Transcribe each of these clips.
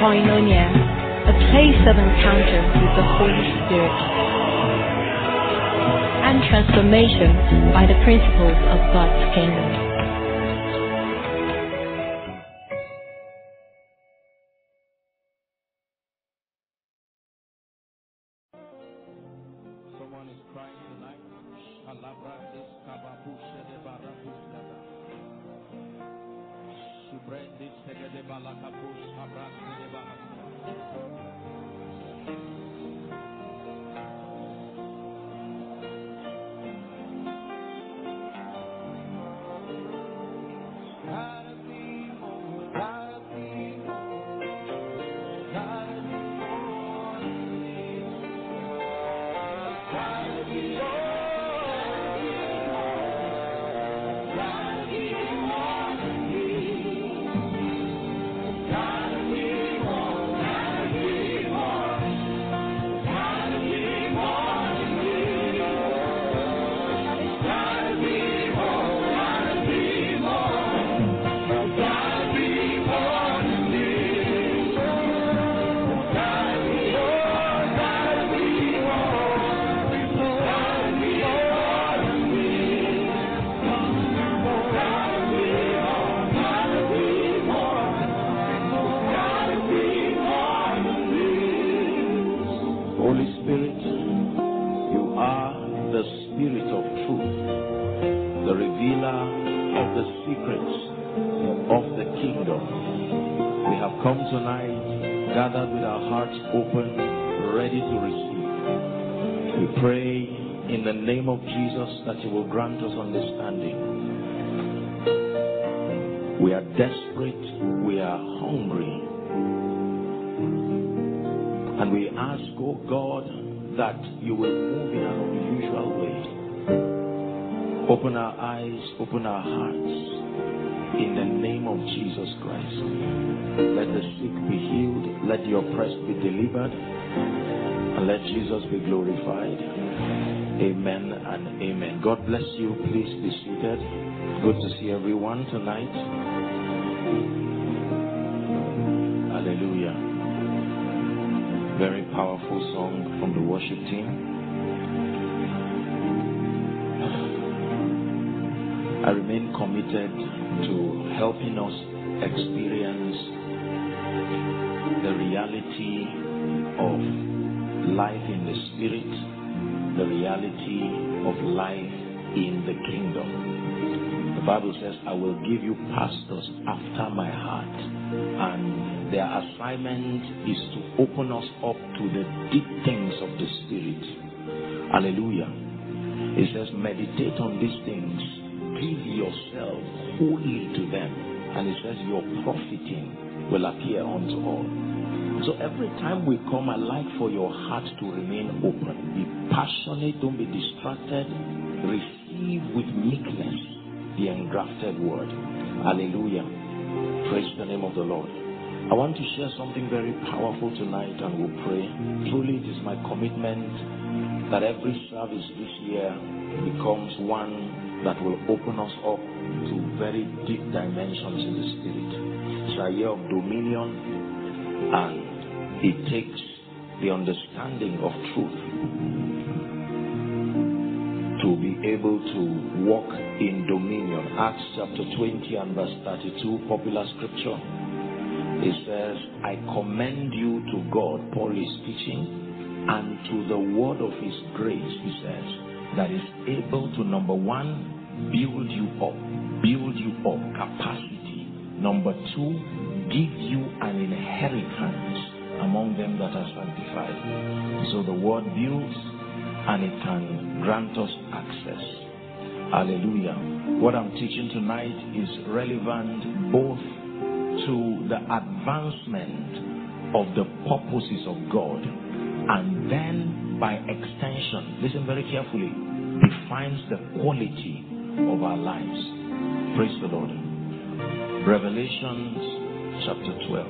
Koinonia, a place of encounter with the Holy Spirit and transformation by the principles of God's kingdom. Someone is crying tonight. Shalabrandis kababushe de barabusada. Subrendis tege de balakabus abrante de bahasa. That you will grant us understanding. We are desperate, we are hungry, and we ask, oh God, that you will move in an unusual way. Open our eyes, open our hearts, in the name of Jesus Christ. Let the sick be healed, let the oppressed be delivered, and let Jesus be glorified. Amen and amen. God bless you. Please be seated. Good to see everyone tonight. Hallelujah. Very powerful song from the worship team. I remain committed to helping us experience the reality of life in the Spirit, the reality of life in the kingdom. The Bible says, I will give you pastors after my heart. And their assignment is to open us up to the deep things of the Spirit. Hallelujah. It says, meditate on these things. Give yourself wholly to them. And it says, your profiting will appear unto all. So every time we come, I like for your heart to remain open. Be passionate, don't be distracted. Receive with meekness the engrafted word. Hallelujah. Praise the name of the Lord. I want to share something very powerful tonight, and we'll pray. Truly, it is my commitment that every service this year becomes one that will open us up to very deep dimensions in the Spirit. It's a year of dominion, and it takes the understanding of truth to be able to walk in dominion. Acts chapter 20 and verse 32, popular scripture. It says, I commend you to God, Paul is teaching, and to the word of his grace, he says, that is able to, number one, build you up capacity. Number two, give you an inheritance among them that are sanctified. So the word builds, and it can grant us access. Hallelujah. What I'm teaching tonight is relevant both to the advancement of the purposes of God, and then by extension, listen very carefully, defines the quality of our lives. Praise the Lord. Revelation chapter 12.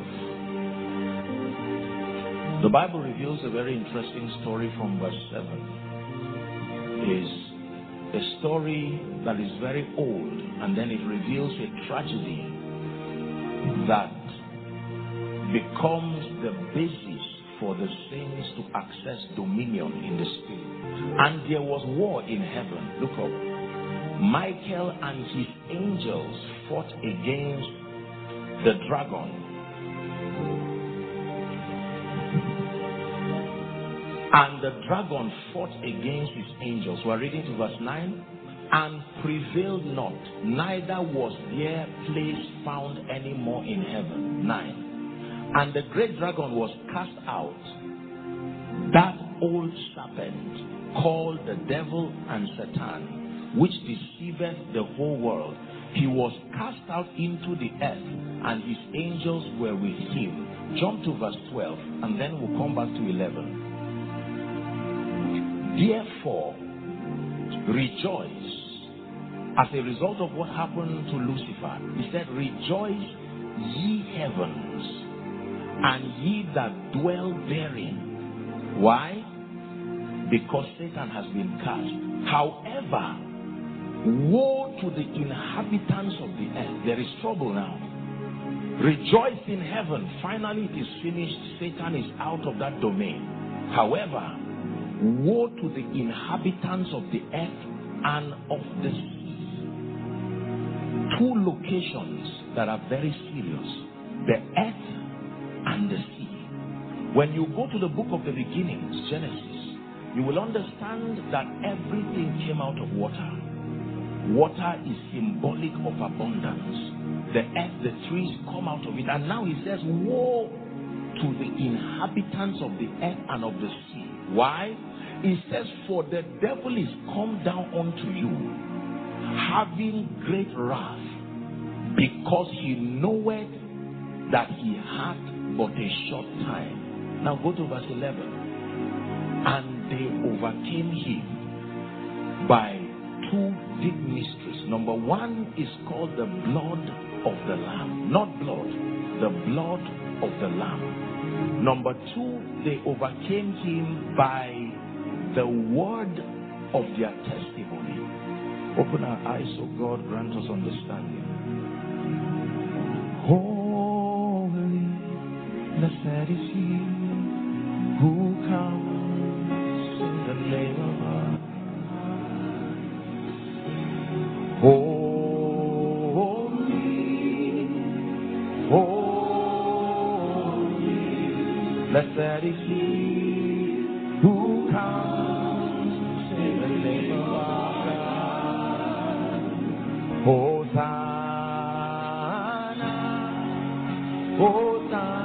The Bible reveals a very interesting story from verse 7. It's a story that is very old, and then it reveals a tragedy that becomes the basis for the saints to access dominion in the spirit. And there was war in heaven. Look up. Michael and his angels fought against the dragon. And the dragon fought against his angels. We're reading to verse 9. And prevailed not, neither was their place found any more in heaven. 9. And the great dragon was cast out, that old serpent, called the devil and Satan, which deceiveth the whole world. He was cast out into the earth, and his angels were with him. Jump to verse 12, and then we'll come back to 11. Therefore, rejoice. As a result of what happened to Lucifer, he said, rejoice, ye heavens, and ye that dwell therein. Why? Because Satan has been cast. However, woe to the inhabitants of the earth. There is trouble now. Rejoice in heaven. Finally, it is finished. Satan is out of that domain. However, woe to the inhabitants of the earth and of the sea. Two locations that are very serious: the earth and the sea. When you go to the book of the beginnings, Genesis, you will understand that everything came out of water. Water is symbolic of abundance. The earth, the trees come out of it. And now he says, woe to the inhabitants of the earth and of the sea. Why? He says, for the devil is come down unto you, having great wrath, because he knoweth that he hath but a short time. Now go to verse 11. And they overcame him by two deep mysteries. Number one is called the blood of the Lamb. Not blood, the blood of the Lamb. Number two, they overcame him by the word of their testimony. Open our eyes, so God grant us understanding. Holy, blessed is he who comes in the name of our holy, holy, blessed is he who comes in the name of our God. Hosanna, Hosanna.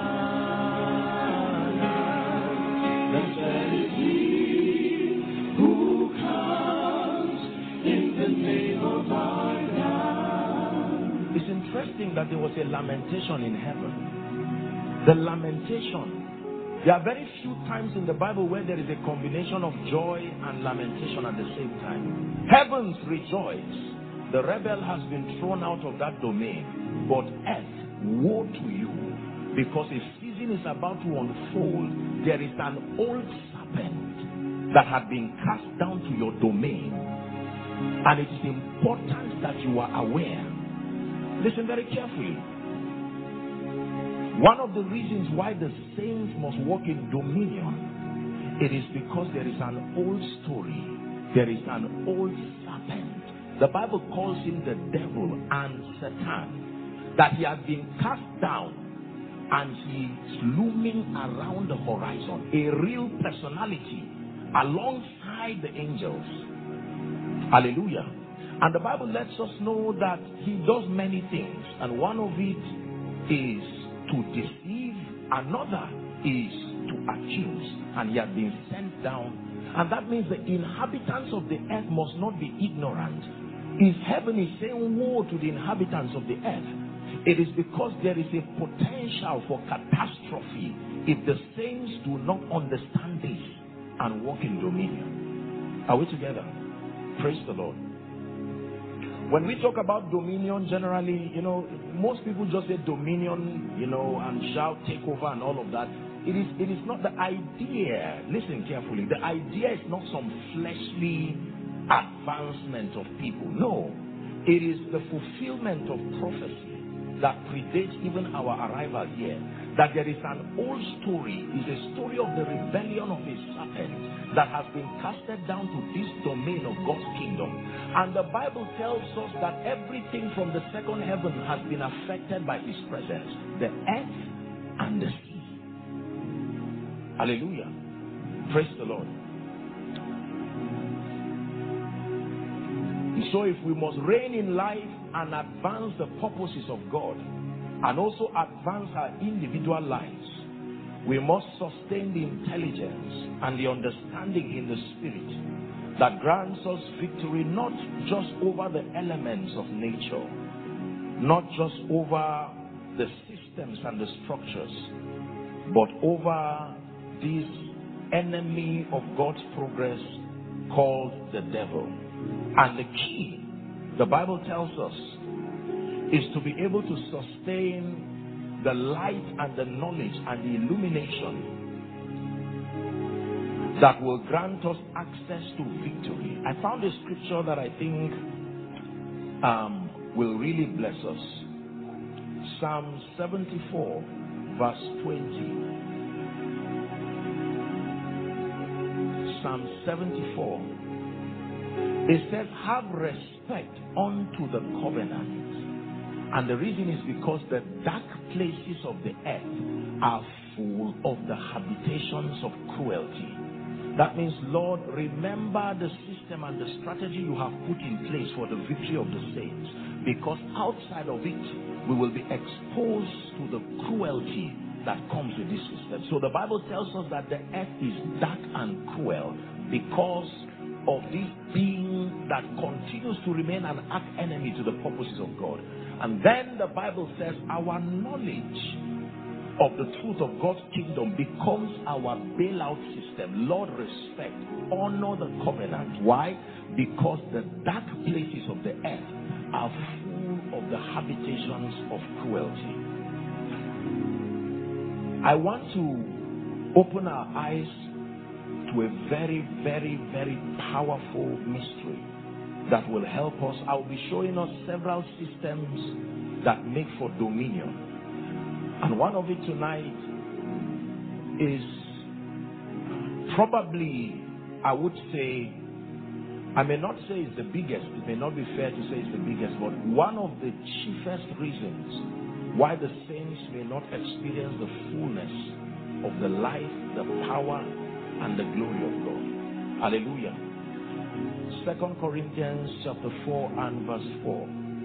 It's interesting that there was a lamentation in heaven. The lamentation. There are very few times in the Bible where there is a combination of joy and lamentation at the same time. Heavens rejoice. The rebel has been thrown out of that domain. But earth, woe to you. Because a season is about to unfold. There is an old serpent that had been cast down to your domain. And it is important that you are aware. Listen very carefully. One of the reasons why the saints must walk in dominion, it is because there is an old story. There is an old serpent. The Bible calls him the devil and Satan. That he has been cast down and he is looming around the horizon. A real personality alongside the angels. Hallelujah. And the Bible lets us know that he does many things. And one of it is to deceive. Another is to accuse. And he has been sent down. And that means the inhabitants of the earth must not be ignorant. If heaven is saying woe to the inhabitants of the earth, it is because there is a potential for catastrophe if the saints do not understand this and walk in dominion. Are we together? Praise the Lord. When we talk about dominion, generally, most people just say dominion, and shout, take over and all of that. It is not the idea. Listen carefully. The idea is not some fleshly advancement of people. No. It is the fulfillment of prophecy that predates even our arrival here. that there is an old story, is a story of the rebellion of a serpent that has been casted down to this domain of God's kingdom. And the Bible tells us that everything from the second heaven has been affected by his presence, the earth and the sea. Hallelujah. Praise the Lord. So if we must reign in life and advance the purposes of God, and also advance our individual lives, we must sustain the intelligence and the understanding in the Spirit that grants us victory, not just over the elements of nature, not just over the systems and the structures, but over this enemy of God's progress called the devil. And the key, the Bible tells us, is to be able to sustain the light and the knowledge and the illumination that will grant us access to victory. I found a scripture that I think will really bless us. Psalm 74 verse 20. Psalm 74. It says, have respect unto the covenant. And the reason is because the dark places of the earth are full of the habitations of cruelty. That means, Lord, remember the system and the strategy you have put in place for the victory of the saints. Because outside of it, we will be exposed to the cruelty that comes with this system. So the Bible tells us that the earth is dark and cruel because of this being that continues to remain an arch enemy to the purposes of God. And then the Bible says our knowledge of the truth of God's kingdom becomes our bailout system. Lord, respect, honor the covenant. Why? Because the dark places of the earth are full of the habitations of cruelty. I want to open our eyes to a very, very, very powerful mystery that will help us. I'll be showing us several systems that make for dominion. And one of it tonight is probably, I would say, I may not say it's the biggest, it may not be fair to say it's the biggest, but one of the chiefest reasons why the saints may not experience the fullness of the life, the power, and the glory of God. Hallelujah. 2 Corinthians chapter 4 and verse 4.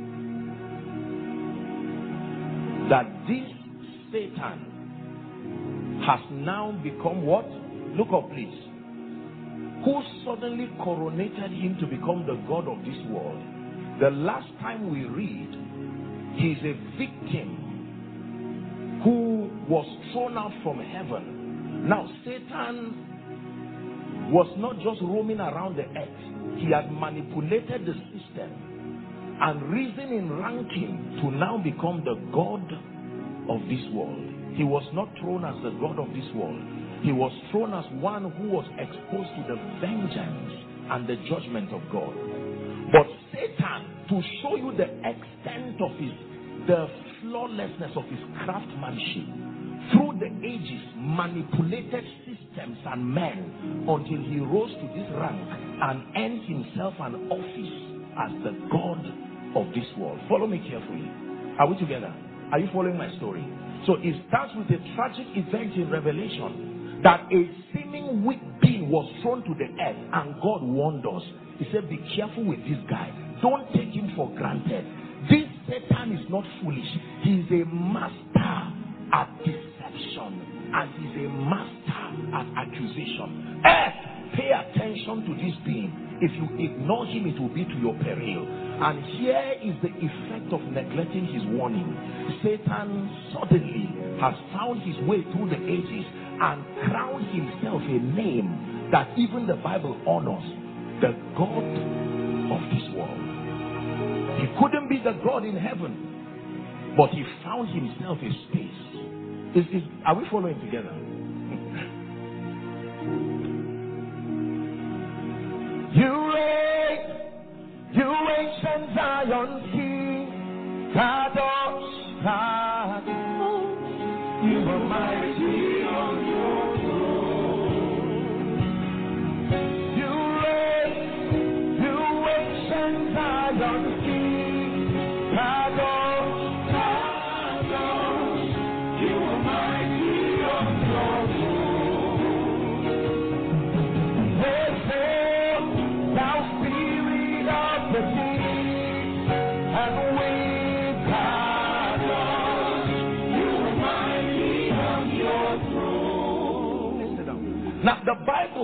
That this Satan has now become what? Look up please. Who suddenly coronated him to become the God of this world. The last time we read, he is a victim who was thrown out from heaven. Now Satan was not just roaming around the earth. He had manipulated the system and risen in ranking to now become the God of this world. He was not thrown as the God of this world. He was thrown as one who was exposed to the vengeance and the judgment of God. But Satan, to show you the extent of the flawlessness of his craftsmanship, through the ages manipulated systems and men until he rose to this rank and earned himself an office as the God of this world. Follow me carefully. Are we together? Are you following my story? So it starts with a tragic event in Revelation, that a seeming weak being was thrown to the earth, and God warned us. He said, be careful with this guy. Don't take him for granted. This Satan is not foolish. He is a master at deception, and he's a master at accusation. Earth, pay attention to this being. If you ignore him, it will be to your peril. And here is the effect of neglecting his warning. Satan suddenly has found his way through the ages and crowned himself a name that even the Bible honors, the God of this world. He couldn't be the God in heaven, but he found himself a space. Are we following together? You ancient Zion King, Kadosh, Kadosh, you are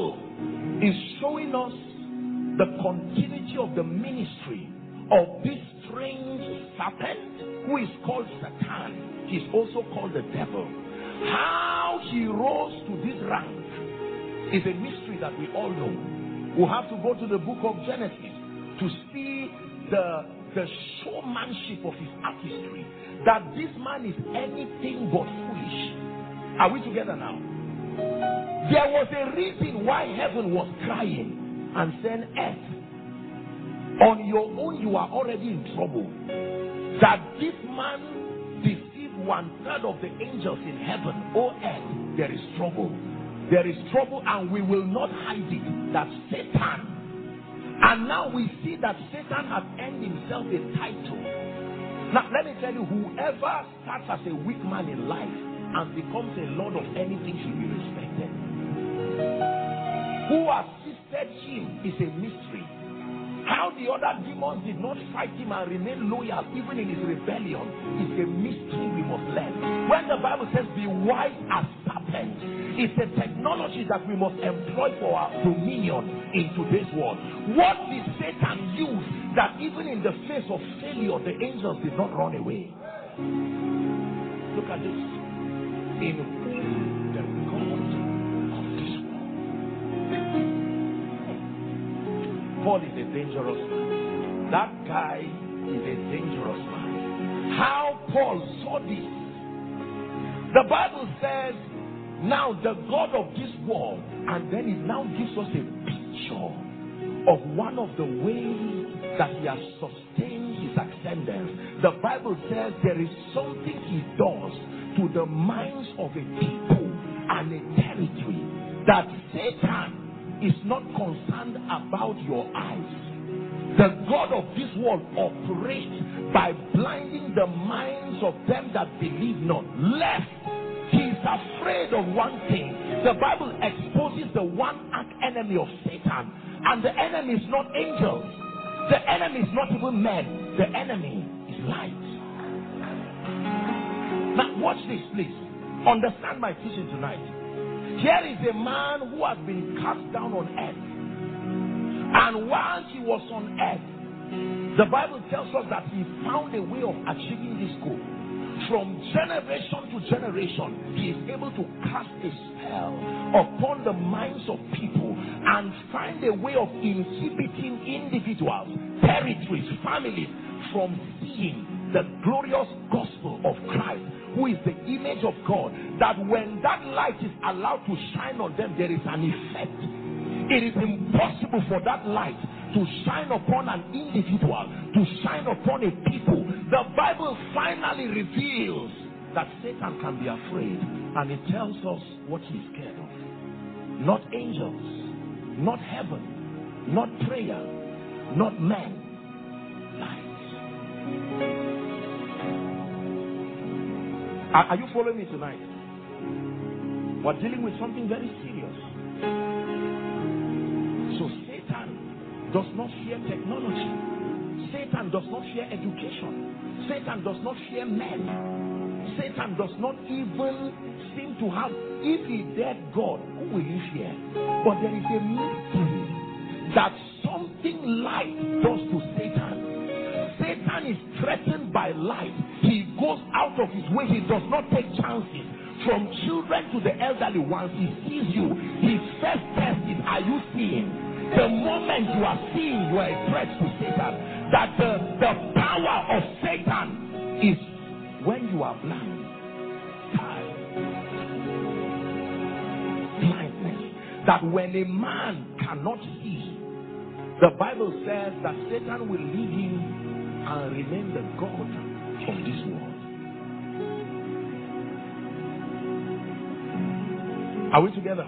Bible is showing us the continuity of the ministry of this strange serpent who is called Satan. He's also called the devil. How he rose to this rank is a mystery that we all know. We have to go to the book of Genesis to see the showmanship of his artistry, that this man is anything but foolish. Are we together now? There was a reason why heaven was crying and saying, earth, on your own you are already in trouble. That this man deceived 1/3 of the angels in heaven. Oh earth, there is trouble. There is trouble, and we will not hide it. That Satan. And now we see that Satan has earned himself a title. Now let me tell you, whoever starts as a weak man in life and becomes a lord of anything should be respected. Who assisted him is a mystery. How the other demons did not fight him and remain loyal even in his rebellion is a mystery we must learn. When the Bible says be wise as serpents, it's a technology that we must employ for our dominion in today's world. What did Satan use that even in the face of failure the angels did not run away? Look at this. In whom the God of this world. Paul is a dangerous man. That guy is a dangerous man. How Paul saw this. The Bible says, now the God of this world, and then it now gives us a picture of one of the ways that he has sustained his ascendance. The Bible says there is something he does to the minds of a people and a territory, that Satan is not concerned about your eyes. The God of this world operates by blinding the minds of them that believe not. Lest he is afraid of one thing. The Bible exposes the one arch enemy of Satan, and the enemy is not angels. The enemy is not even men. The enemy is light. Now watch this, please. Understand my teaching tonight. Here is a man who has been cast down on earth. And while he was on earth, the Bible tells us that he found a way of achieving this goal. From generation to generation, he is able to cast a spell upon the minds of people and find a way of inhibiting individuals, territories, families from seeing the glorious gospel of Christ, who is the image of God, that when that light is allowed to shine on them, there is an effect. It is impossible for that light to shine upon an individual, to shine upon a people. The Bible finally reveals that Satan can be afraid, and it tells us what he's scared of. Not angels, not heaven, not prayer, not men. Light. Are you following me tonight? We're dealing with something very serious. So Satan does not fear technology. Satan does not fear education. Satan does not fear men. Satan does not even seem to have, if he dared God, who will he fear? But there is a mystery that something light does to Satan. Satan is threatened by light. He goes out of his way. He does not take chances. From children to the elderly, once he sees you, his first test is, are you seeing? The moment you are seeing, you are a threat to Satan. That the power of Satan is when you are blind. Blindness. That when a man cannot see, the Bible says that Satan will leave him and remain the God of this world. Are we together?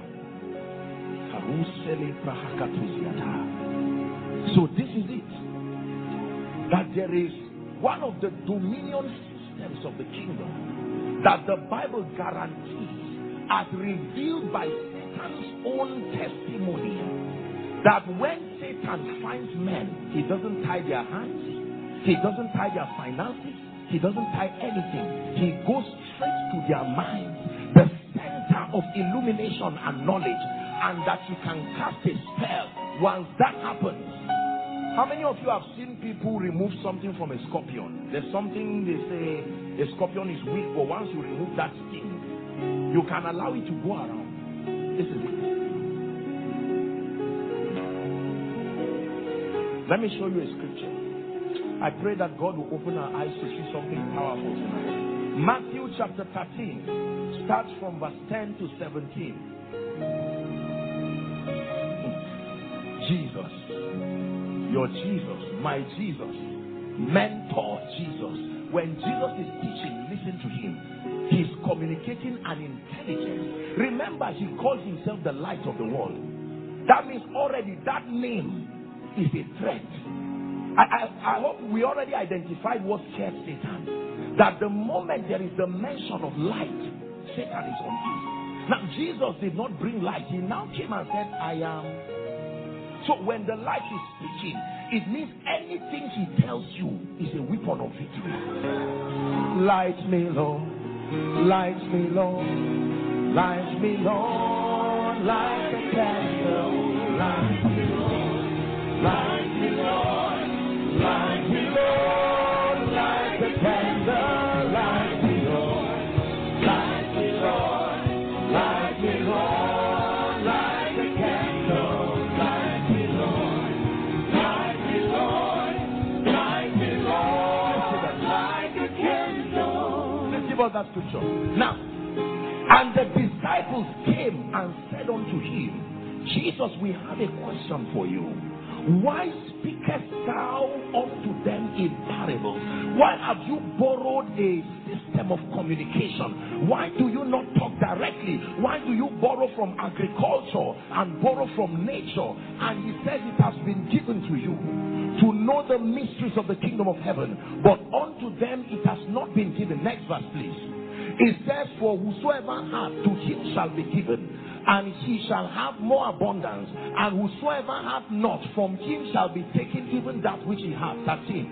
So this is it. That there is one of the dominion systems of the kingdom that the Bible guarantees, as revealed by Satan's own testimony, that when Satan finds men, he doesn't tie their hands, he doesn't tie their finances, he doesn't tie anything. He goes straight to their minds, the center of illumination and knowledge. and that you can cast a spell. Once that happens, how many of you have seen people remove something from a scorpion? There's something they say a scorpion is weak, but once you remove that sting, you can allow it to go around. This is it. Let me show you a scripture. I pray that God will open our eyes to see something powerful tonight. Matthew chapter 13 starts from verse 10 to 17. Jesus, your Jesus, my Jesus, mentor Jesus. When Jesus is teaching, listen to him. He's communicating an intelligence. Remember, he calls himself the light of the world. That means already that name is a threat. I hope we already identified what scared Satan. That the moment there is the mention of light, Satan is on his. Now Jesus did not bring light. He now came and said, I am. So when the light is speaking, it means anything he tells you is a weapon of victory. Light me, Lord. Light me, Lord. Light me, Lord. Light the candle. Light me, Lord. Light me, Lord. Light me, Lord. Light the candle. Light me, Lord. Light me, Lord. Light me, Lord. Light the candle. Light me, Lord. Light me, Lord. Light me, Lord. Light the candle. Let's give us that scripture. Now, and the disciples came and said unto him, Jesus, we have a question for you. Why speakest thou unto them in parables? Why have you borrowed a system of communication? Why do you not talk directly? Why do you borrow from agriculture and borrow from nature? And he says it has been given to you to know the mysteries of the kingdom of heaven, but unto them it has not been given. Next verse, please. It says, for whosoever hath, to him shall be given, and he shall have more abundance, and whosoever hath not, from him shall be taken even that which he hath. That's him.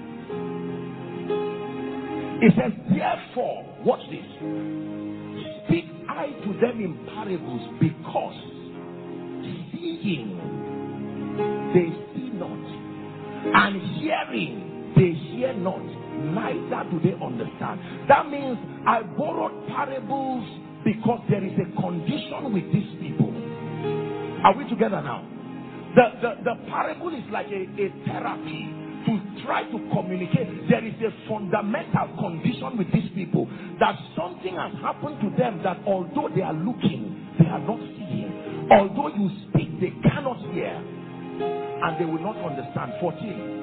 It says, therefore, watch this, speak I to them in parables, because seeing they see not, and hearing they hear not, neither do they understand. That means I borrowed parables because there is a condition with these people. Are we together now? The parable is like a therapy to try to communicate. There is a fundamental condition with these people, that something has happened to them, that although they are looking, they are not seeing. Although you speak, they cannot hear, and they will not understand. 14.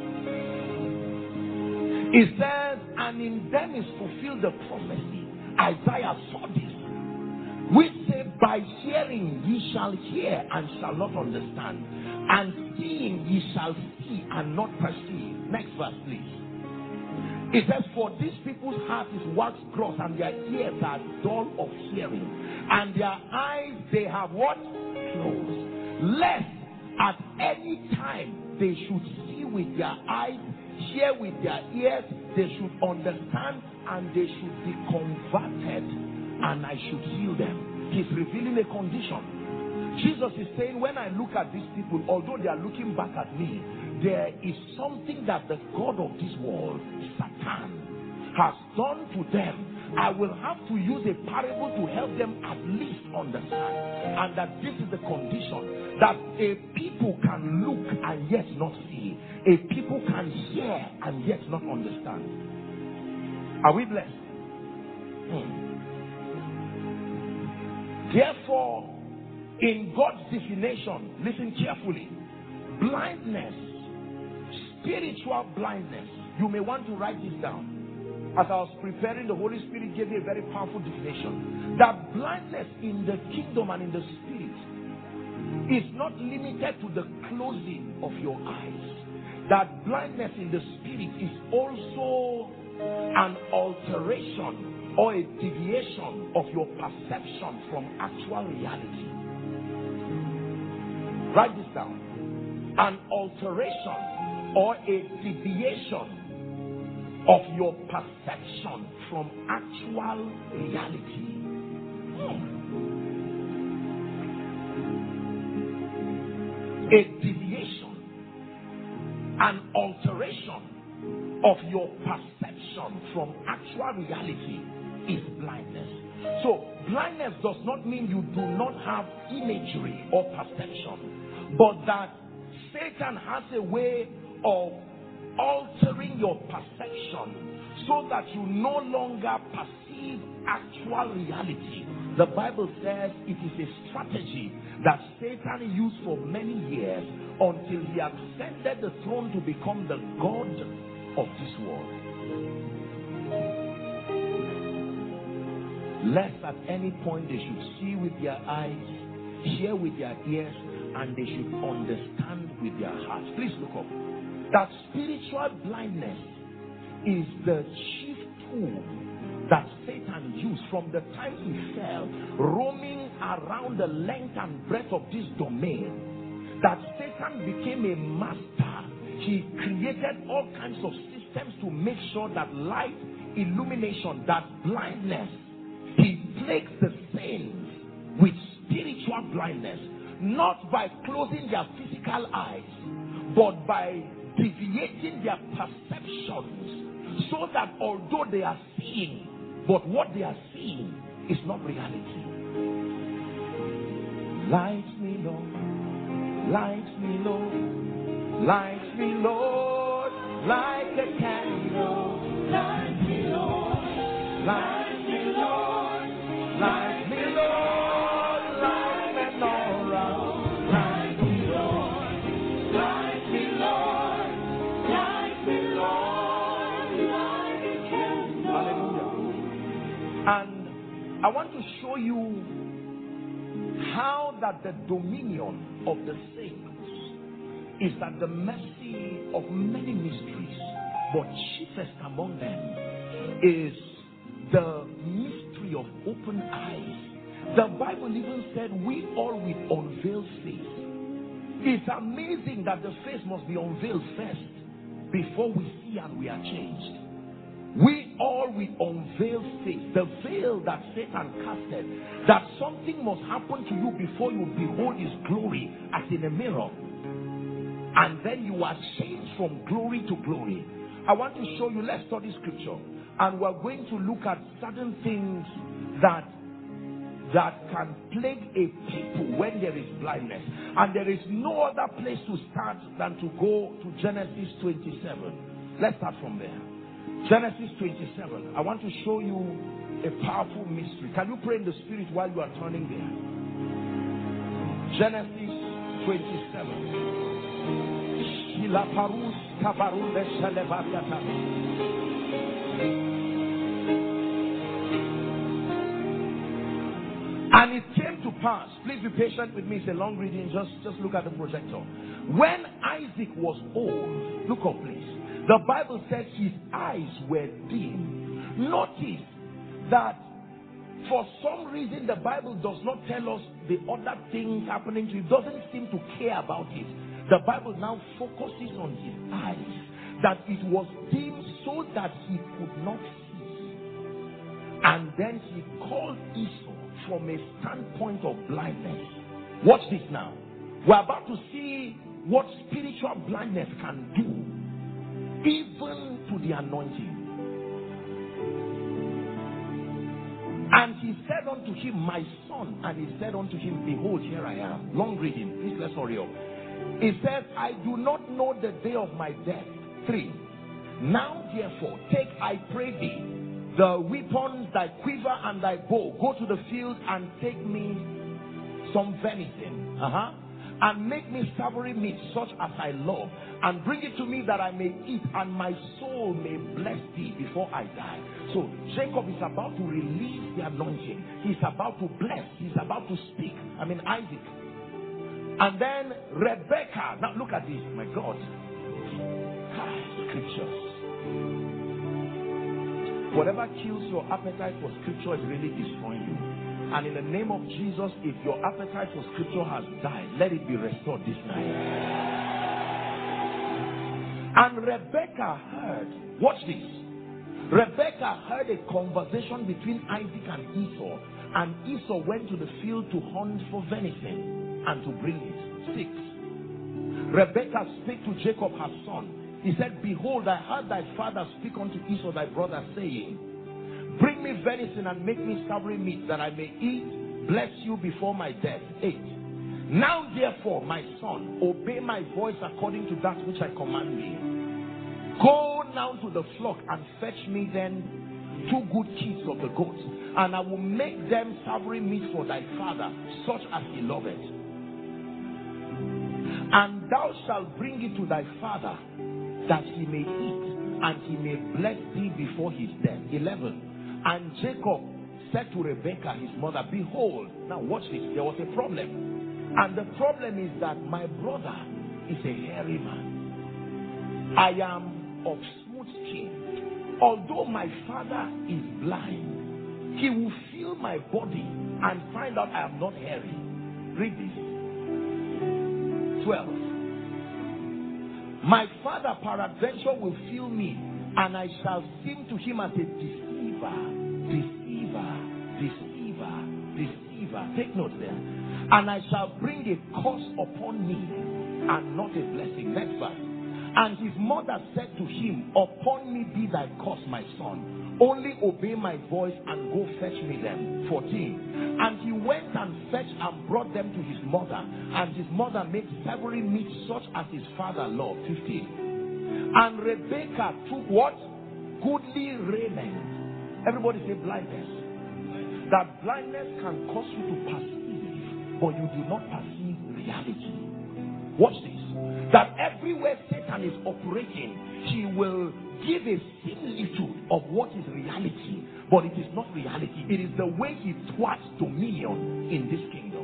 It says, and in them is fulfilled the prophecy. Isaiah saw this, which said, by hearing ye shall hear and shall not understand, and seeing ye shall see and not perceive. Next verse, please. It says, for these people's heart is waxed gross, and their ears are dull of hearing, and their eyes they have what? Closed. Lest at any time they should see with their eyes, hear with their ears, they should understand, and they should be converted, and I should heal them. He's revealing a condition. Jesus is saying, when I look at these people, although they are looking back at me, there is something that the God of this world, Satan, has done to them. I will have to use a parable to help them at least understand. And that this is the condition, that a people can look and yet not see. A people can hear and yet not understand. Are we blessed? Therefore, in God's definition, listen carefully, blindness, spiritual blindness, you may want to write this down. As I was preparing, the Holy Spirit gave me a very powerful definition. That blindness in the kingdom and in the spirit is not limited to the closing of your eyes. That blindness in the spirit is also an alteration or a deviation of your perception from actual reality. Write this down. An alteration or a deviation of your perception from actual reality. A deviation, an alteration of your perception from actual reality is blindness. So blindness does not mean you do not have imagery or perception, but that Satan has a way of altering your perception so that you no longer perceive actual reality. The Bible says it is a strategy that Satan used for many years until he ascended the throne to become the God of this world. Lest at any point they should see with their eyes, hear with their ears, and they should understand with their hearts. Please look up. That spiritual blindness is the chief tool that Satan used from the time he fell, roaming around the length and breadth of this domain, that Satan became a master. He created all kinds of systems to make sure that light, illumination, that blindness, he plagues the saints with spiritual blindness, not by closing their physical eyes, but by deviating their perceptions, so that although they are seeing, but what they are seeing is not reality. Light me, Lord, light me, Lord, light me, Lord, like a candle, light me, Lord, light me, Lord, light me, Lord, like menorah, light me, Lord, light me, Lord, light me, Lord, like a candle. Hallelujah. And I want to show you how that the dominion of the saints is at the mercy of many mysteries, but chiefest among them is the mystery of open eyes. The Bible even said we all with unveiled face. It's amazing that the face must be unveiled first before we see and we are changed. We all with unveiled face, the veil that Satan casted, that something must happen to you before you behold his glory as in a mirror, and then you are changed from glory to glory. I want to show you, let's study scripture, and we're going to look at certain things that can plague a people when there is blindness. And there is no other place to start than to go to Genesis 27. Let's start from there. Genesis 27. I want to show you a powerful mystery. Can you pray in the spirit while you are turning there? Genesis 27. And it came to pass, please be patient with me, it's a long reading, just look at the projector. When Isaac was old, look up please, the Bible says his eyes were dim. Notice that for some reason the Bible does not tell us the other things happening to him. It doesn't seem to care about it. The Bible now focuses on his eyes, that it was dim so that he could not see. And then he called Esau from a standpoint of blindness. Watch this now. We're about to see what spiritual blindness can do, even to the anointing. And he said unto him, my son. And he said unto him, behold, here I am. Long reading. Please, let's hurry up. He says, I do not know the day of my death. 3. Now therefore, take, I pray thee, the weapons, thy quiver and thy bow. Go to the field and take me some venison. And make me savory meat, such as I love, and bring it to me that I may eat, and my soul may bless thee before I die. So Jacob is about to release the anointing. He's about to bless. He's about to speak. Isaac. And then Rebecca. Now look at this. My God. Scriptures. Whatever kills your appetite for scripture is really destroying you. And in the name of Jesus, if your appetite for scripture has died, let it be restored this night. And Rebecca heard, watch this. Rebecca heard a conversation between Isaac and Esau. And Esau went to the field to hunt for venison and to bring it. 6. Rebekah spake to Jacob her son. He said, behold, I heard thy father speak unto Esau thy brother, saying, bring me venison and make me savory meat, that I may eat, bless you before my death. 8. Now therefore, my son, obey my voice according to that which I command thee. Go now to the flock and fetch me then 2 good kids of the goats, and I will make them savory meat for thy father, such as he loveth. And thou shalt bring it to thy father, that he may eat, and he may bless thee before his death. 11. And Jacob said to Rebekah his mother, behold, now watch this, there was a problem. And the problem is that my brother is a hairy man. I am of smooth skin. Although my father is blind, he will feel my body and find out I am not hairy. Read this. 12. My father peradventure will feel me, and I shall seem to him as a deceiver. Take note there. And I shall bring a curse upon me, and not a blessing. Next verse. And his mother said to him, upon me be thy curse, my son. Only obey my voice and go fetch me them. 14. And he went and fetched and brought them to his mother. And his mother made savory meat such as his father loved. 15. And Rebekah took what? Goodly raiment. Everybody say blindness. That blindness can cause you to perceive, but you do not perceive reality. Watch this. That everywhere Satan is operating, he will give a similitude of what is reality, but it is not reality. It is the way he thwarts dominion in this kingdom.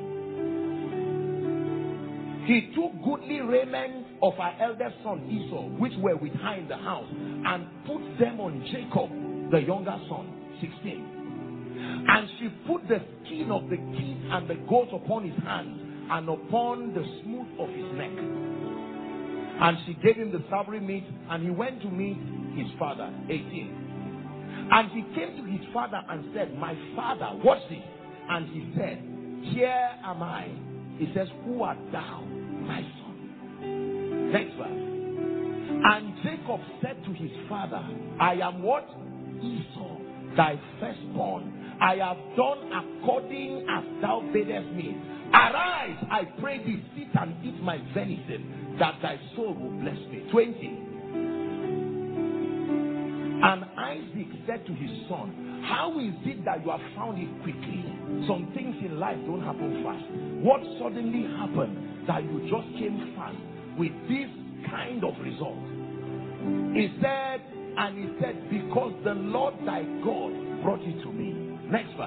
He took goodly raiment of our eldest son Esau, which were with her in the house, and put them on Jacob, the younger son. 16. And she put the skin of the kid and the goat upon his hands and upon the smooth of his neck. And she gave him the savory meat, and he went to meet his father. 18. And he came to his father and said, my father, watch this. And he said, here am I. He says, who art thou, my son? Next verse. And Jacob said to his father, I am what? Esau, thy firstborn. I have done according as thou badest me. Arise, I pray thee, sit and eat my venison, that thy soul will bless me. 20. And Isaac said to his son, how is it that you have found it quickly? Some things in life don't happen fast. What suddenly happened that you just came fast with this kind of result? He said, because the Lord thy God brought it to me. Next verse.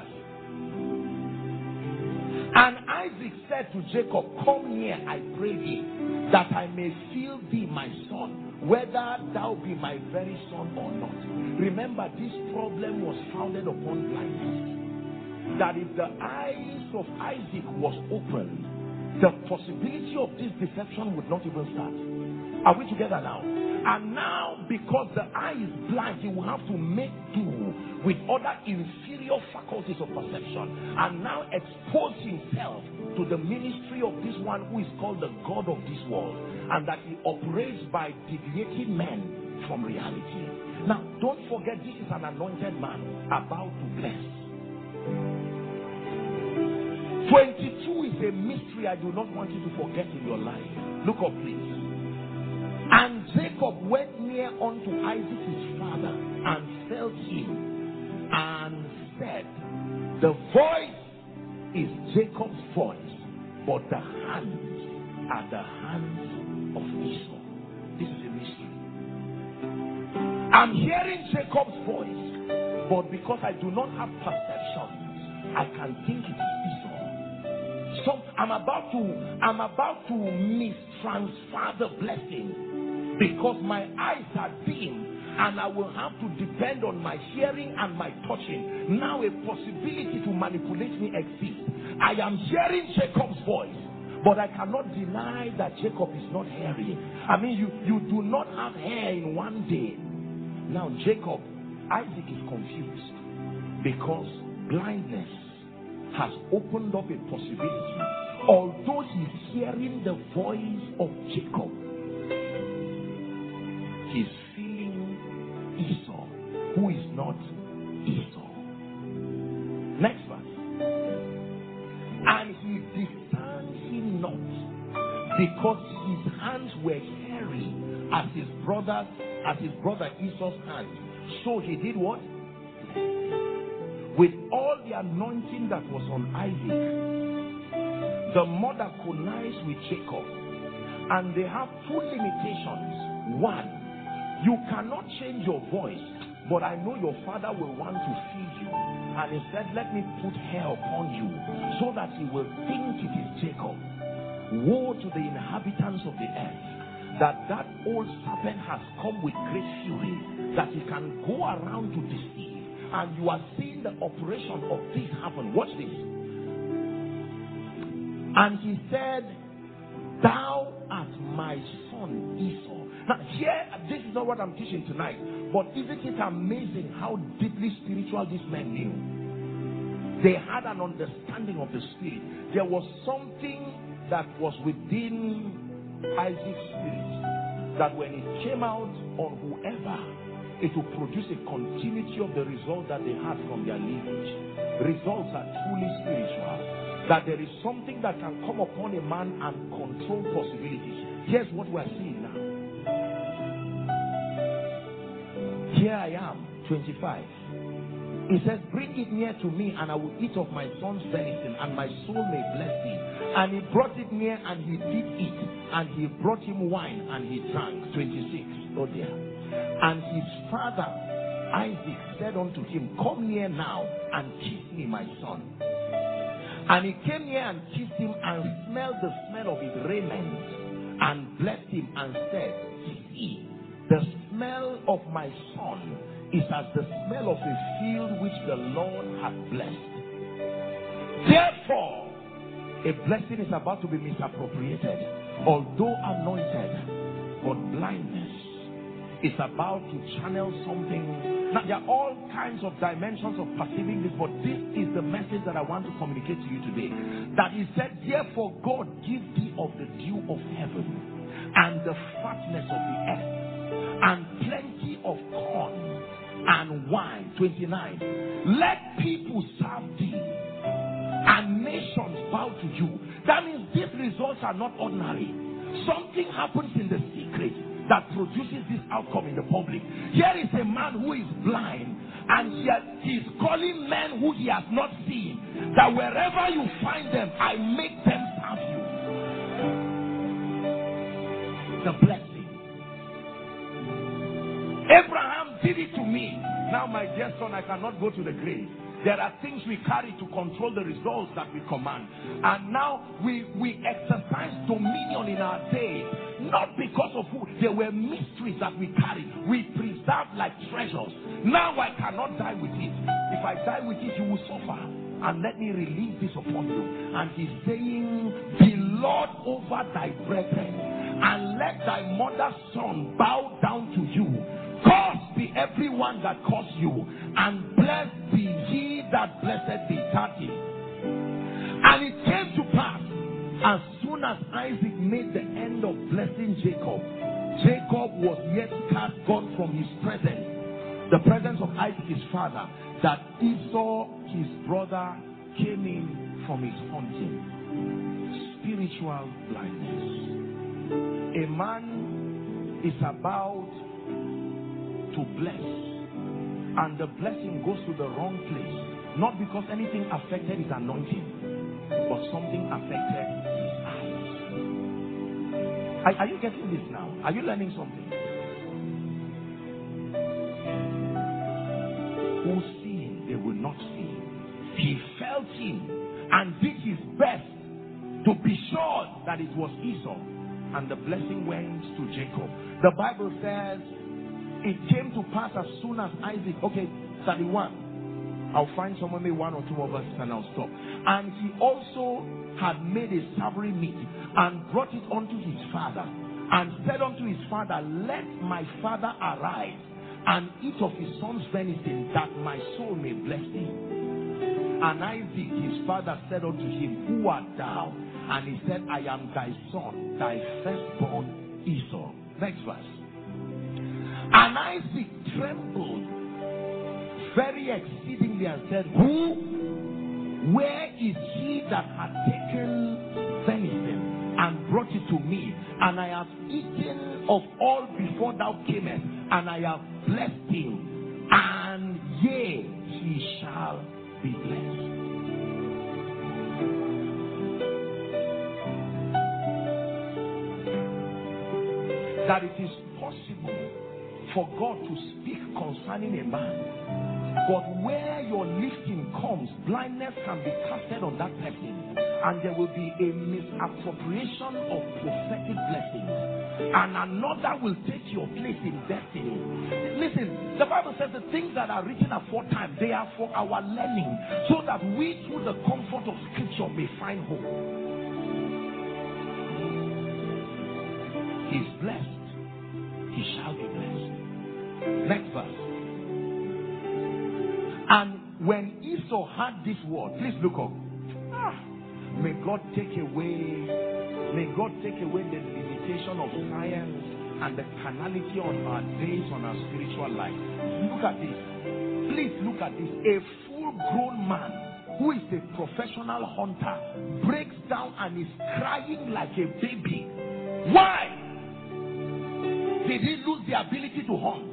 And Isaac said to Jacob, come near, I pray thee, that I may feel thee, my son, whether thou be my very son or not. Remember, this problem was founded upon blindness. That if the eyes of Isaac was opened, the possibility of this deception would not even start. Are we together now? And now, because the eye is blind, he will have to make do with other inferior faculties of perception, and now expose himself to the ministry of this one who is called the God of this world, and that he operates by deviating men from reality. Now, don't forget, this is an anointed man about to bless. 22 is a mystery I do not want you to forget in your life. Look up, please. And Jacob went near unto Isaac his father and felt him and said, the voice is Jacob's voice, but the hands are the hands of Esau. This is a mystery. I'm hearing Jacob's voice, but because I do not have perception, I can think it is Esau. So I'm about to mistransfer the blessing, because my eyes are dim and I will have to depend on my hearing and my touching. Now a possibility to manipulate me exists. I am hearing Jacob's voice, but I cannot deny that Jacob is not hairy. I mean, you do not have hair in one day. Now Jacob, Isaac is confused because blindness has opened up a possibility. Although he's hearing the voice of Jacob, were hairy as his brother Esau's hand. So he did what? With all the anointing that was on Isaac, the mother connived with Jacob. And they have two limitations. One, you cannot change your voice, but I know your father will want to feed you. And he said, let me put hair upon you so that he will think it is Jacob. Woe to the inhabitants of the earth, that old serpent has come with great fury, that he can go around to deceive. And you are seeing the operation of this happen. Watch this. And he said, thou art my son Esau. Now here, this is not what I'm teaching tonight, but isn't it amazing how deeply spiritual these men knew? They had an understanding of the spirit. There was something that was within Isaac's spirit, that when it came out on whoever, it will produce a continuity of the result that they had from their lineage. Results are truly spiritual. That there is something that can come upon a man and control possibilities. Here's what we are seeing now. Here I am, 25. He says, bring it near to me, and I will eat of my son's venison, and my soul may bless thee. And he brought it near, and he did eat. And he brought him wine, and he drank. 26. Oh dear. And his father Isaac said unto him, come near now and kiss me, my son. And he came near and kissed him, and smelled the smell of his raiment, and blessed him, and said, see, the smell of my son is as the smell of a field which the Lord hath blessed. Therefore, a blessing is about to be misappropriated. Although anointed, but blindness is about to channel something. Now, there are all kinds of dimensions of perceiving this, but this is the message that I want to communicate to you today. That he said, therefore God give thee of the dew of heaven, and the fatness of the earth, and plenty of corn and wine. 29. Let people serve thee, and nations bow to you. That means these results are not ordinary. Something happens in the secret that produces this outcome in the public. Here is a man who is blind, and yet he's calling men who he has not seen, that wherever you find them, I make them serve you. The blessing. Abraham did it to me. Now, my dear son, I cannot go to the grave. There are things we carry to control the results that we command. And now we exercise dominion in our days, not because of who. There were mysteries that we carried. We preserved like treasures. Now I cannot die with it. If I die with it, you will suffer. And let me release this upon you. And he's saying, be Lord over thy brethren, and let thy mother's son bow down to you. Cursed be everyone that cursed you, and blessed be he that blessed thee. 30. And it came to pass, as soon as Isaac made the end of blessing Jacob, Jacob was yet cast gone from his presence, the presence of Isaac his father, that Esau his brother came in from his hunting. Spiritual blindness. A man is about to bless, and the blessing goes to the wrong place, not because anything affected his anointing, but something affected his eyes. Are you getting this now? Are you learning something? Who see him, they will not see. He felt him and did his best to be sure that it was Esau, and the blessing went to Jacob. The Bible says, it came to pass as soon as Isaac, 31. I'll find somewhere, maybe one or two of us, and I'll stop. And he also had made a savory meat, and brought it unto his father, and said unto his father, let my father arise, and eat of his son's venison, that my soul may bless thee. And Isaac his father said unto him, who art thou? And he said, I am thy son, thy firstborn Esau. Next verse. And Isaac trembled very exceedingly, and said, who? Where is he that had taken venison? and brought it to me, and I have eaten of all before thou camest, and I have blessed him, and yea, he shall be blessed. That it is possible for God to speak concerning a man, but where your lifting comes, blindness can be casted on that person, and there will be a misappropriation of prophetic blessings, and another will take your place in destiny. Listen, the Bible says the things that are written aforetime, they are for our learning, so that we through the comfort of Scripture may find hope. He is blessed, he shall be blessed. Next verse. And when Esau heard this word, please look up. May God take away the limitation of science and the carnality on our days, on our spiritual life. Look at this. Please look at this. A full-grown man who is a professional hunter breaks down and is crying like a baby. Why? Did he lose the ability to hunt?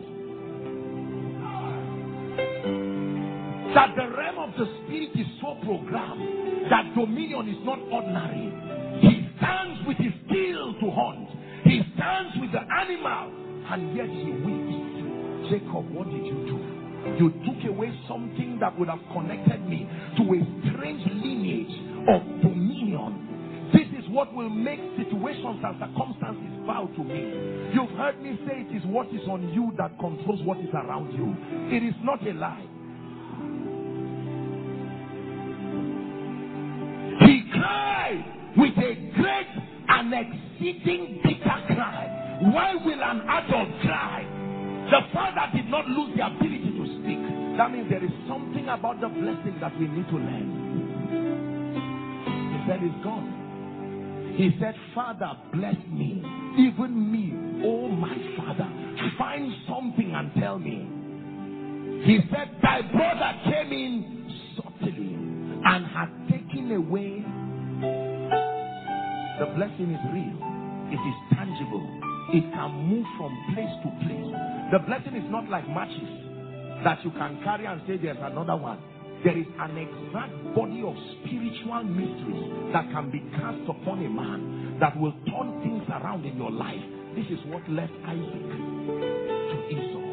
That the realm of the spirit is so programmed that dominion is not ordinary. He stands with his skill to hunt. He stands with the animal, and yet he weeps. Jacob, what did you do? You took away something that would have connected me to a strange lineage of dominion. This is what will make situations and circumstances bow to me. You've heard me say it is what is on you that controls what is around you. It is not a lie. He cried with a great and exceeding bitter cry. Why will an adult cry? The father did not lose the ability to speak. That means there is something about the blessing that we need to learn. He said, it's gone. He said, Father, bless me. Even me, oh my Father. Find something and tell me. He said, thy brother came in subtly and had taken away. The blessing is real. It is tangible. It can move from place to place. The blessing is not like matches that you can carry and say there's another one. There is an exact body of spiritual mysteries that can be cast upon a man that will turn things around in your life. This is what left Isaac to Esau.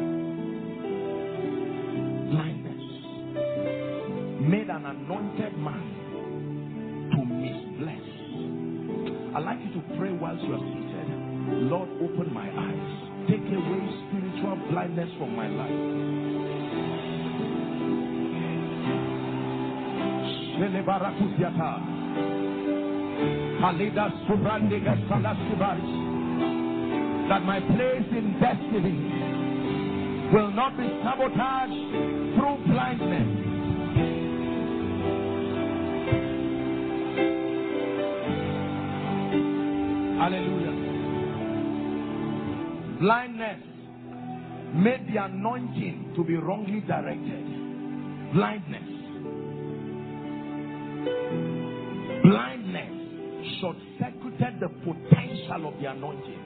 Blindness made an anointed man to misbless. I'd like you to pray whilst you are seated. Lord, open my eyes. Take away spiritual blindness from my life. That my place in destiny will not be sabotaged through blindness. Hallelujah. Blindness made the anointing to be wrongly directed. Blindness. Blindness short-circuited the potential of the anointing.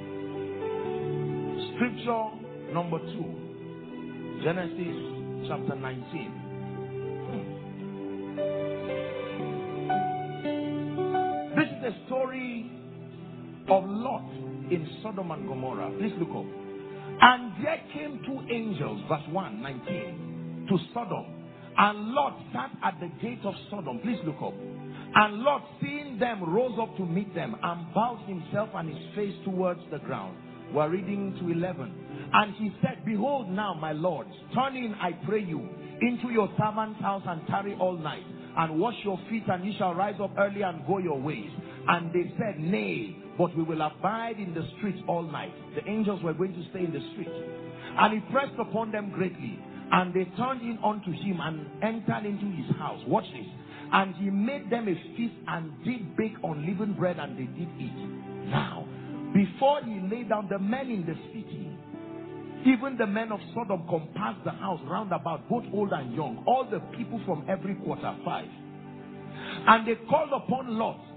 Scripture number 2, Genesis chapter 19. This is the story of Lot in Sodom and Gomorrah. Please look up. And there came 2 angels, verse 1, 19, to Sodom. And Lot sat at the gate of Sodom. Please look up. And Lot, seeing them, rose up to meet them and bowed himself and his face towards the ground. We're reading to 11. And he said, behold now, my lords, turn in, I pray you, into your servant's house and tarry all night, and wash your feet, and ye shall rise up early and go your ways. And they said, nay, but we will abide in the streets all night. The angels were going to stay in the street. And he pressed upon them greatly. And they turned in unto him and entered into his house. Watch this. And he made them a feast and did bake unleavened bread, and they did eat. Now, before he lay down, the men in the city, even the men of Sodom, compassed the house round about, both old and young, all the people from every quarter. 5. And they called upon Lot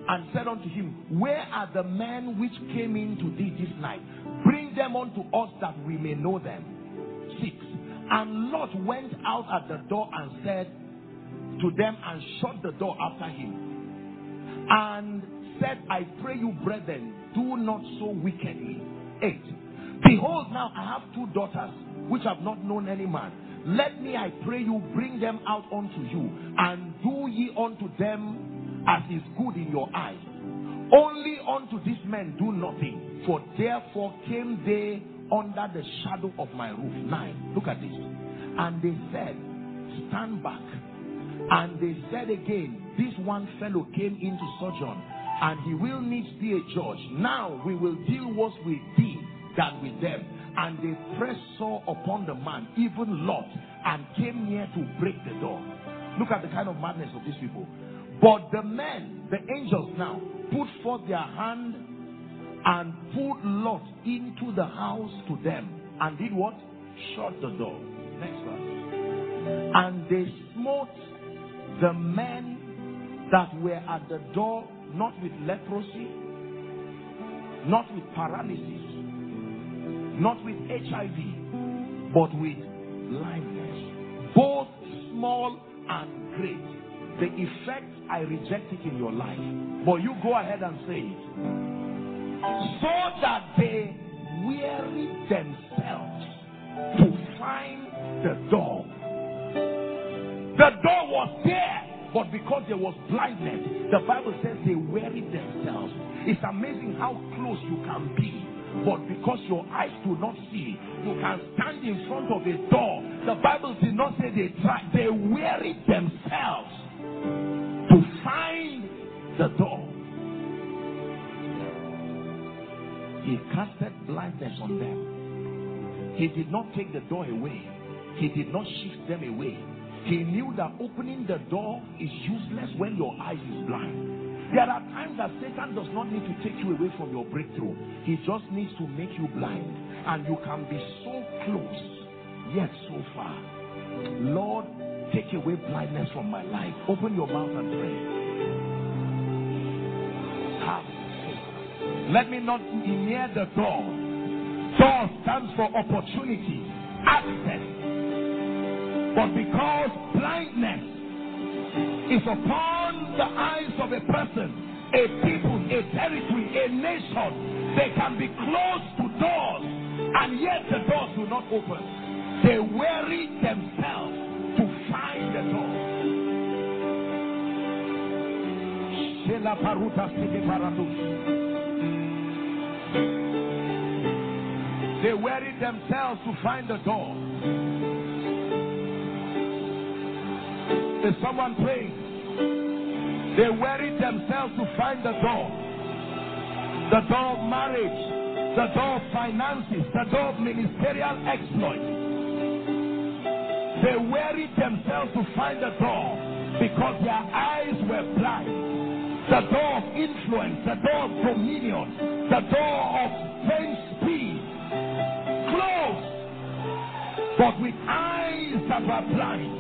and said unto him, where are the men which came in to thee this night? Bring them unto us that we may know them. 6. And Lot went out at the door and said to them, and shut the door after him, and said, I pray you, brethren, do not so wickedly. 8. Behold, now I have 2 daughters which have not known any man. Let me, I pray you, bring them out unto you, and do ye unto them as is good in your eyes. Only unto these men do nothing, for therefore came they under the shadow of my roof. 9. Look at this. And they said, stand back. And they said again, this one fellow came into sojourn, and he will needs be a judge. Now we will deal worse with thee than with them. And they pressed sore upon the man, even Lot, and came near to break the door. Look at the kind of madness of these people. But the men, the angels now, put forth their hand and put Lot into the house to them, and did what? Shut the door. Next verse. And they smote the men that were at the door, not with leprosy, not with paralysis, not with HIV, but with blindness, both small and great. The effect, I reject it in your life, but you go ahead and say it. So that they weary themselves to find the door. The door was there, but because there was blindness, the Bible says they wearied themselves. It's amazing how close you can be, but because your eyes do not see, you can stand in front of a door. The Bible did not say they tried, they wearied themselves to find the door. He casted blindness on them. He did not take the door away. He did not shift them away. He knew that opening the door is useless when your eyes is blind. There are times that Satan does not need to take you away from your breakthrough. He just needs to make you blind. And you can be so close, yet so far. Lord, take away blindness from my life. Open your mouth and pray. Let me not be near the door. Door stands for opportunity, access. But because blindness is upon the eyes of a person, a people, a territory, a nation, they can be close to doors, and yet the doors do not open. They weary themselves to find the door. They wearied themselves to find the door. Is someone praying? They wearied themselves to find the door. The door of marriage, the door of finances, the door of ministerial exploit. They wearied themselves to find the door because their eyes were blind. The door of influence, the door of dominion, the door of fame speed, closed, but with eyes that were blind.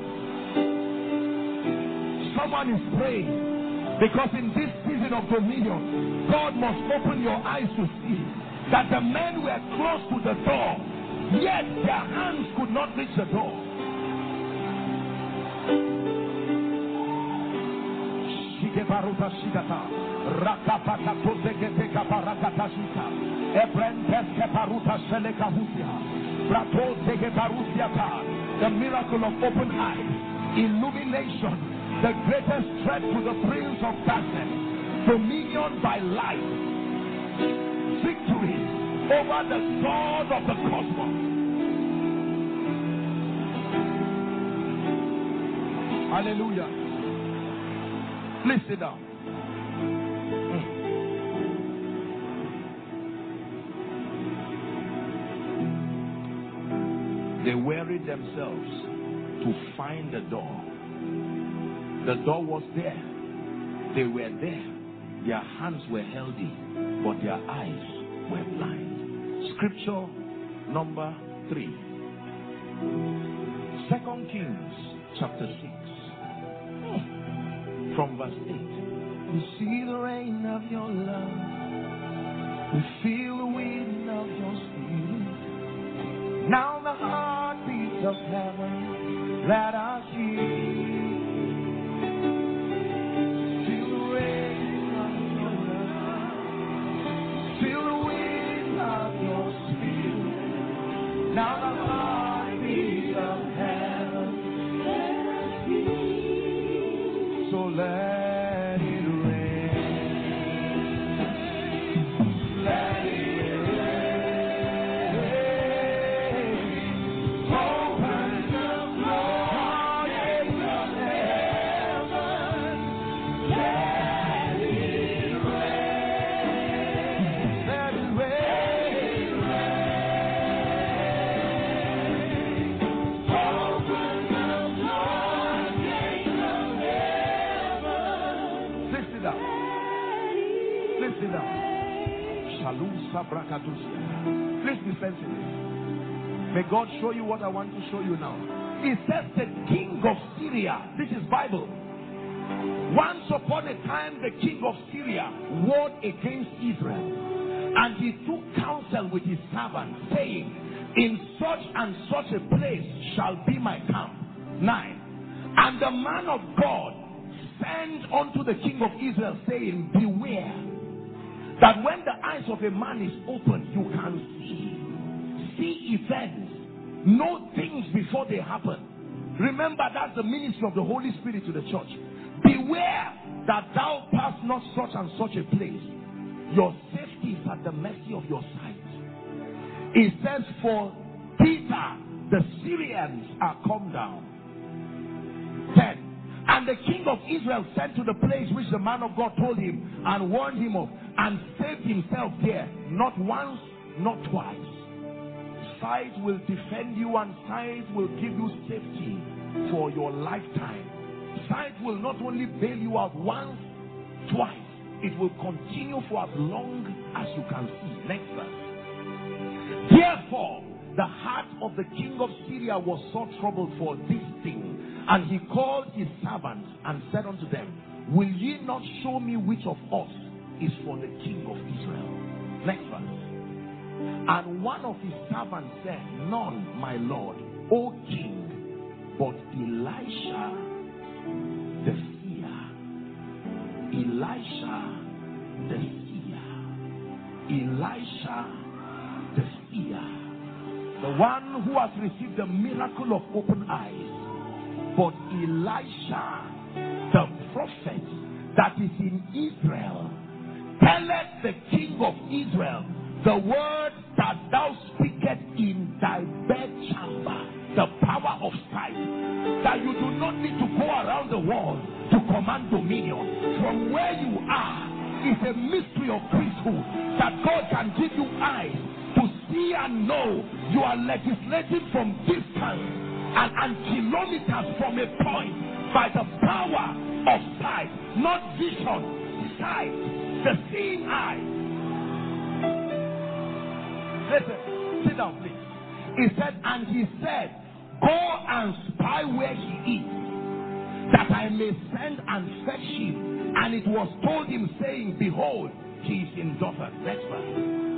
Someone is praying because in this season of dominion, God must open your eyes to see that the men were close to the door, yet their hands could not reach the door. The miracle of open eyes, illumination, the greatest threat to the prince of darkness, dominion by light, victory over the God of the cosmos. Hallelujah. Please sit down. They wearied themselves to find the door. The door was there. They were there. Their hands were healthy, but their eyes were blind. Scripture number 3. 2 Kings chapter 6. From verse 8. We see the rain of your love. We feel the wind of your spirit. Now the heartbeat of heaven, let us hear. Feel the rain of your love. Feel the wind of your spirit. Now the heartbeat of heaven, let us hear. So let please be sensitive. May God show you what I want to show you now. It says the king of Syria. This is Bible. Once upon a time, the king of Syria warred against Israel, and he took counsel with his servants, saying, in such and such a place shall be my camp. 9. And the man of God sent unto the king of Israel, saying, beware, that when the eyes of a man is opened, you can see events, know things before they happen. Remember, that's the ministry of the Holy Spirit to the church. Beware that thou pass not such and such a place. Your safety is at the mercy of your sight. It says, for Peter, the Syrians are come down. 10. And the king of Israel sent to the place which the man of God told him and warned him of, and saved himself there, not once, not twice. Sight will defend you, and sight will give you safety for your lifetime. Sight will not only bail you out once, twice. It will continue for as long as you can see. Next verse. Therefore, the heart of the king of Syria was so troubled for this thing. And he called his servants and said unto them, will ye not show me which of us is for the king of Israel? Next verse. And one of his servants said, none, my lord, O king, but Elisha the seer. Elisha the seer. Elisha the seer. The one who has received the miracle of open eyes. But Elisha, the prophet that is in Israel, telleth the king of Israel the word that thou speakest in thy bedchamber, the power of sight, that you do not need to go around the world to command dominion. From where you are is a mystery of priesthood, that God can give you eyes to see and know. You are legislating from distance and kilometers from a point by the power of sight, not vision, sight, the seeing eye. Listen, sit down please. He said, and he said, go and spy where he is, that I may send and fetch him. And it was told him, saying, behold, he is in Dothan. Next verse.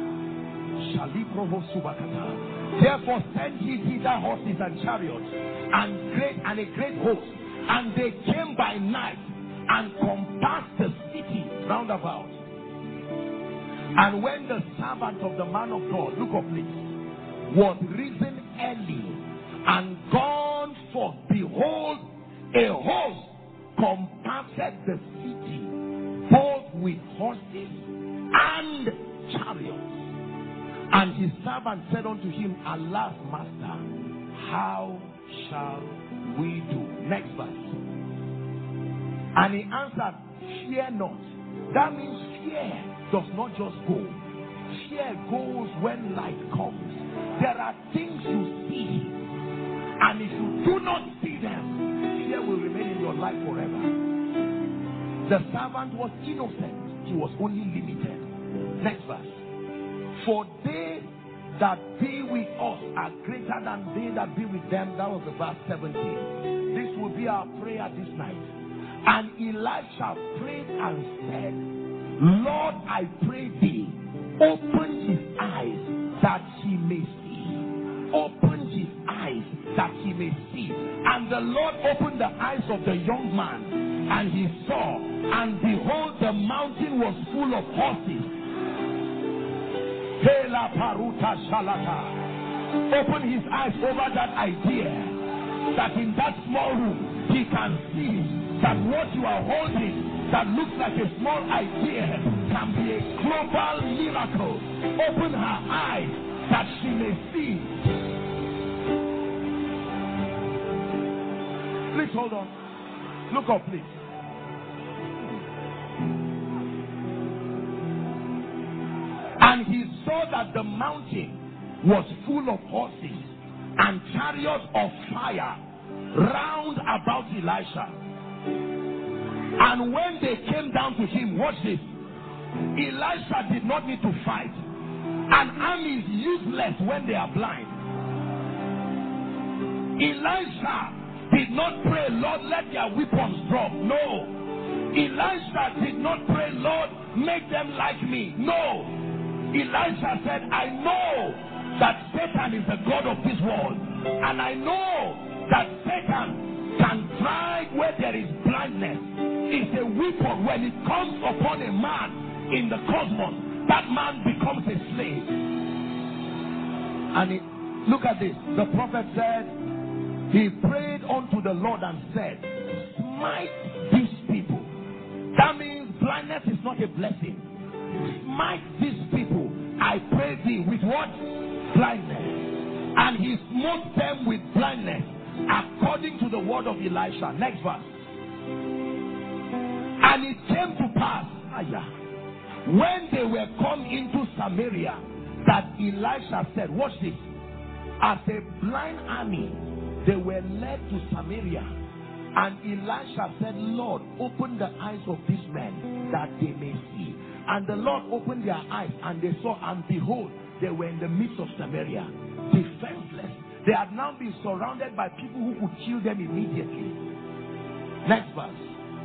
Therefore send ye thither horses and chariots and a great host, and they came by night and compassed the city round about. And when the servant of the man of God, look up please, was risen early and gone forth, behold, a host compassed the city, both with horses and chariots. And his servant said unto him, alas, master, how shall we do? Next verse. And he answered, fear not. That means fear does not just go. Fear goes when light comes. There are things you see, and if you do not see them, fear will remain in your life forever. The servant was innocent. He was only limited. Next verse. For they that be with us are greater than they that be with them. That was the verse 17. This will be our prayer this night. And Elisha prayed and said, Lord, I pray thee, open his eyes that he may see. Open his eyes that he may see. And the Lord opened the eyes of the young man, and he saw, and behold, the mountain was full of horses. Hela paruta shalata. Open his eyes over that idea, that in that small room he can see that what you are holding that looks like a small idea can be a global miracle. Open her eyes that she may see. Please hold on. Look up, please. And he saw that the mountain was full of horses and chariots of fire round about Elisha. And when they came down to him, watch this, Elisha did not need to fight. An army is useless when they are blind. Elisha did not pray, Lord, let their weapons drop. No. Elisha did not pray, Lord, make them like me. No. Elisha said, I know that Satan is the God of this world, and I know that Satan can drive where there is blindness. It's a weapon. When it comes upon a man in the cosmos, that man becomes a slave. And look at this. The prophet said, he prayed unto the Lord and said, smite these people. That means blindness is not a blessing. Smite these people, I pray thee, with what? Blindness. And he smote them with blindness, according to the word of Elisha. Next verse. And it came to pass, when they were come into Samaria, that Elisha said, watch this, as a blind army, they were led to Samaria. And Elisha said, Lord, open the eyes of these men that they may see. And the Lord opened their eyes, and they saw, and behold, they were in the midst of Samaria, defenseless. They had now been surrounded by people who could kill them immediately. Next verse.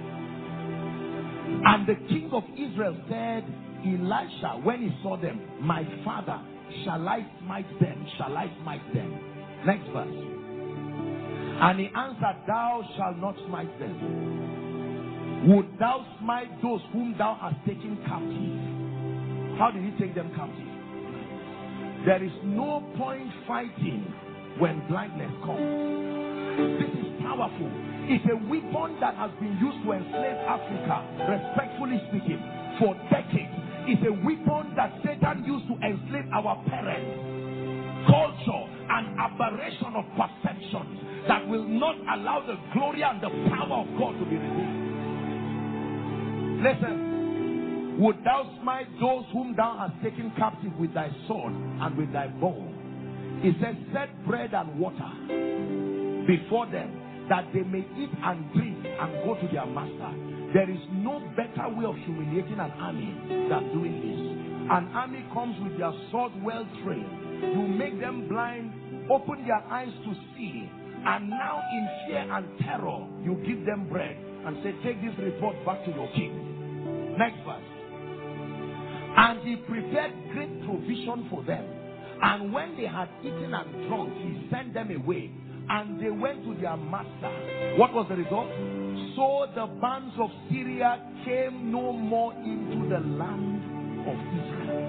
And the king of Israel said, Elisha, when he saw them, my father, shall I smite them? Shall I smite them? Next verse. And he answered, thou shalt not smite them. Would thou smite those whom thou hast taken captive? How did he take them captive? There is no point fighting when blindness comes. This is powerful. It's a weapon that has been used to enslave Africa, respectfully speaking, for decades. It's a weapon that Satan used to enslave our parents. Culture, an aberration of perceptions that will not allow the glory and the power of God to be revealed. Listen. Would thou smite those whom thou hast taken captive with thy sword and with thy bow? It says, set bread and water before them, that they may eat and drink and go to their master. There is no better way of humiliating an army than doing this. An army comes with their sword well trained. You make them blind, open their eyes to see, and now in fear and terror, you give them bread and say, take this report back to your king. Next verse. And he prepared great provision for them. And when they had eaten and drunk, he sent them away. And they went to their master. What was the result? So the bands of Syria came no more into the land of Israel.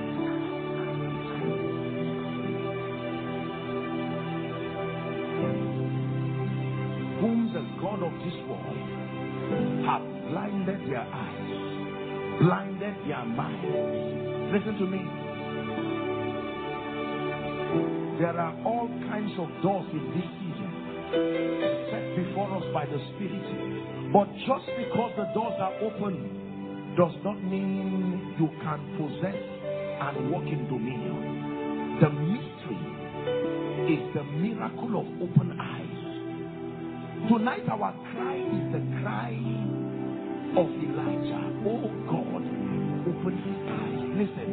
Whom the God of this world hath blinded their eyes, blinded their minds. Listen to me. There are all kinds of doors in this season set before us by the Spirit. But just because the doors are open does not mean you can possess and walk in dominion. The mystery is the miracle of open eyes. Tonight our cry is the cry of Elijah. Oh God, open his eyes. Listen,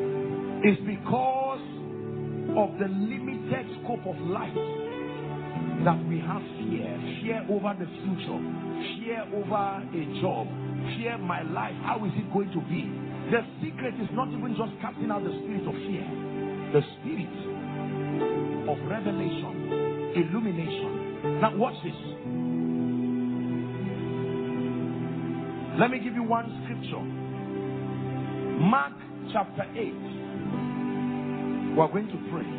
it's because of the limited scope of light that we have fear. Fear over the future. Fear over a job. Fear my life. How is it going to be? The secret is not even just casting out the spirit of fear. The spirit of revelation, illumination. Now watch this. Let me give you one scripture. Mark chapter 8. We're going to pray.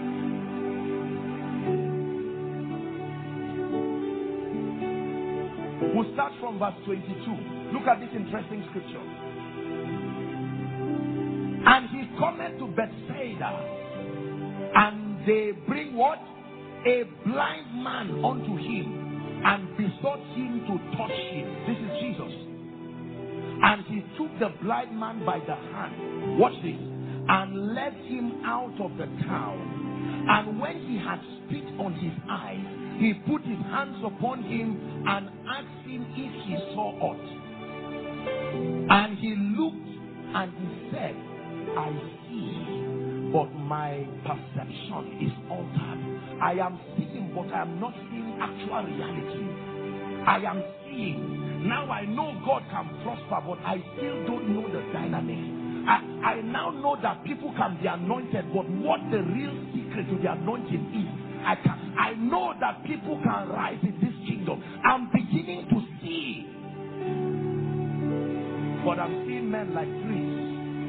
We'll start from verse 22. Look at this interesting scripture. And he cometh to Bethsaida, and they bring what? A blind man unto him, and besought him to touch him. This is Jesus. And he took the blind man by the hand. Watch this. And led him out of the town. And when he had spit on his eyes, he put his hands upon him and asked him if he saw aught. And he looked and he said, I see, but my perception is altered. I am seeing, but I am not seeing actual reality. I am seeing. Now I know God can prosper, but I still don't know the dynamics. I now know that people can be anointed, but what the real secret to the anointing is, I know that people can rise in this kingdom. I'm beginning to see, but I'm seeing men like trees.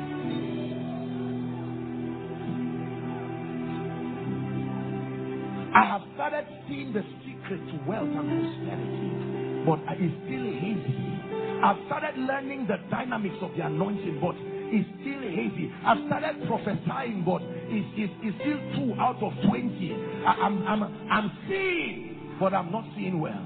I have started seeing the secret to wealth and prosperity, but it's still hazy. I've started learning the dynamics of the anointing, but it's still hazy. I've started prophesying, but it's still 2 out of 20. I'm seeing, but I'm not seeing well.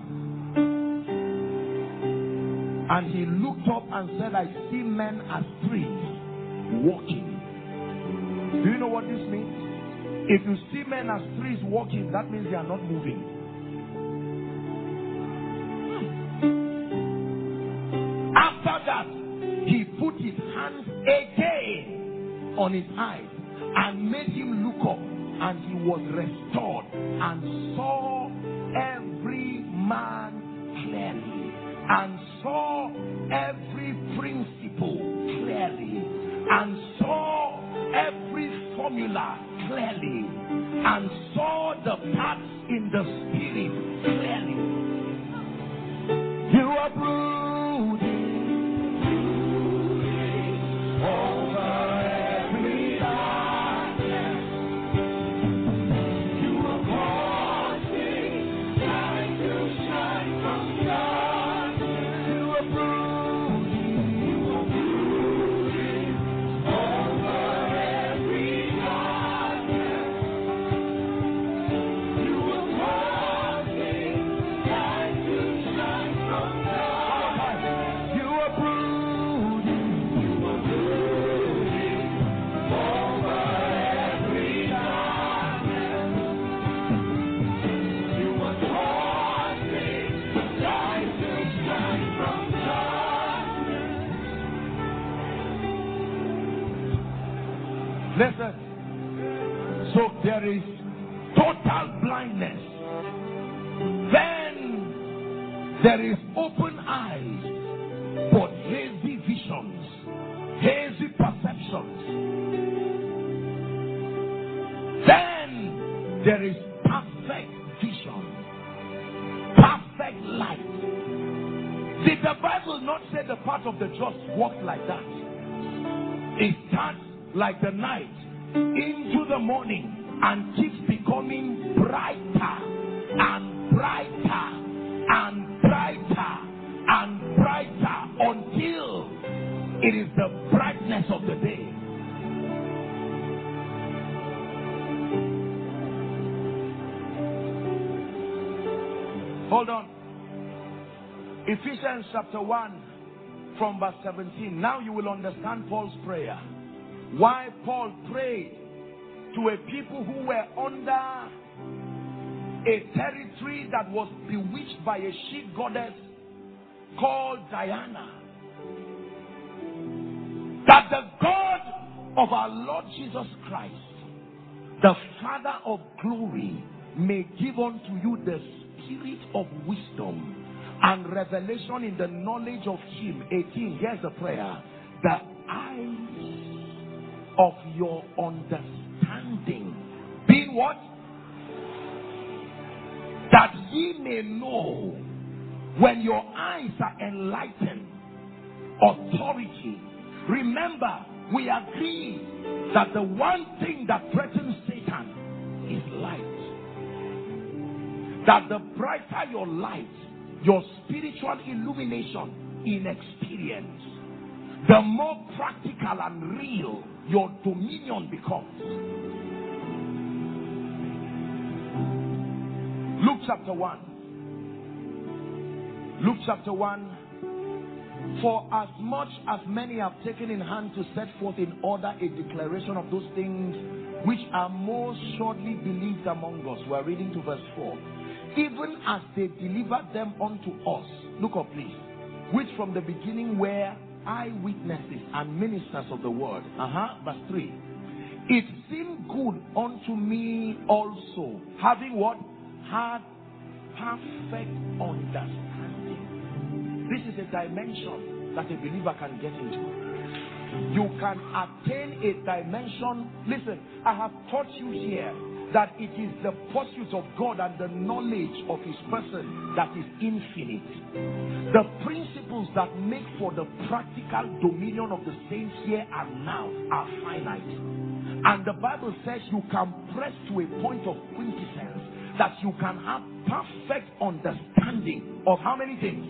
And he looked up and said, I see men as trees walking. Do you know what this means? If you see men as trees walking, that means they are not moving. After that, he put his hands again on his eyes and made him look up, and he was restored and saw every man clearly, and saw every principle clearly, and saw every formula clearly, and saw the parts in the spirit clearly. You are brooding over every darkness. You are causing light to shine from darkness. You are brooding over every darkness. You are causing light to shine from darkness. You are brooding over every darkness. You are causing light to shine from darkness. Listen. So there is total blindness. Then there is open eyes, but hazy visions, hazy perceptions. Then there is perfect vision, perfect light. Did the Bible not say the path of the just walks like that? It starts like the night into the morning and keeps becoming brighter and brighter and brighter and brighter until it is the brightness of the day. Hold on. Ephesians chapter 1 from verse 17. Now you will understand Paul's prayer. Why Paul prayed to a people who were under a territory that was bewitched by a she goddess called Diana. That the God of our Lord Jesus Christ, the Father of glory, may give unto you the spirit of wisdom and revelation in the knowledge of him. 18, here's the prayer. The eyes of your understanding being what? That ye may know. When your eyes are enlightened, authority. Remember, we agree that the one thing that threatens Satan is light. That the brighter your light, your spiritual illumination in experience, the more practical and real your dominion becomes. Luke chapter 1. Luke chapter 1. For as much as many have taken in hand to set forth in order a declaration of those things which are most surely believed among us. We are reading to verse 4. Even as they delivered them unto us. Look up please. Which from the beginning were eyewitnesses and ministers of the word. Verse 3. It seemed good unto me also, having what? Had perfect understanding. This is a dimension that a believer can get into. You can attain a dimension. Listen, I have taught you here that it is the pursuit of God and the knowledge of his person that is infinite. The principles that make for the practical dominion of the saints here and now are finite. And the Bible says you can press to a point of quintessence, that you can have perfect understanding of how many things?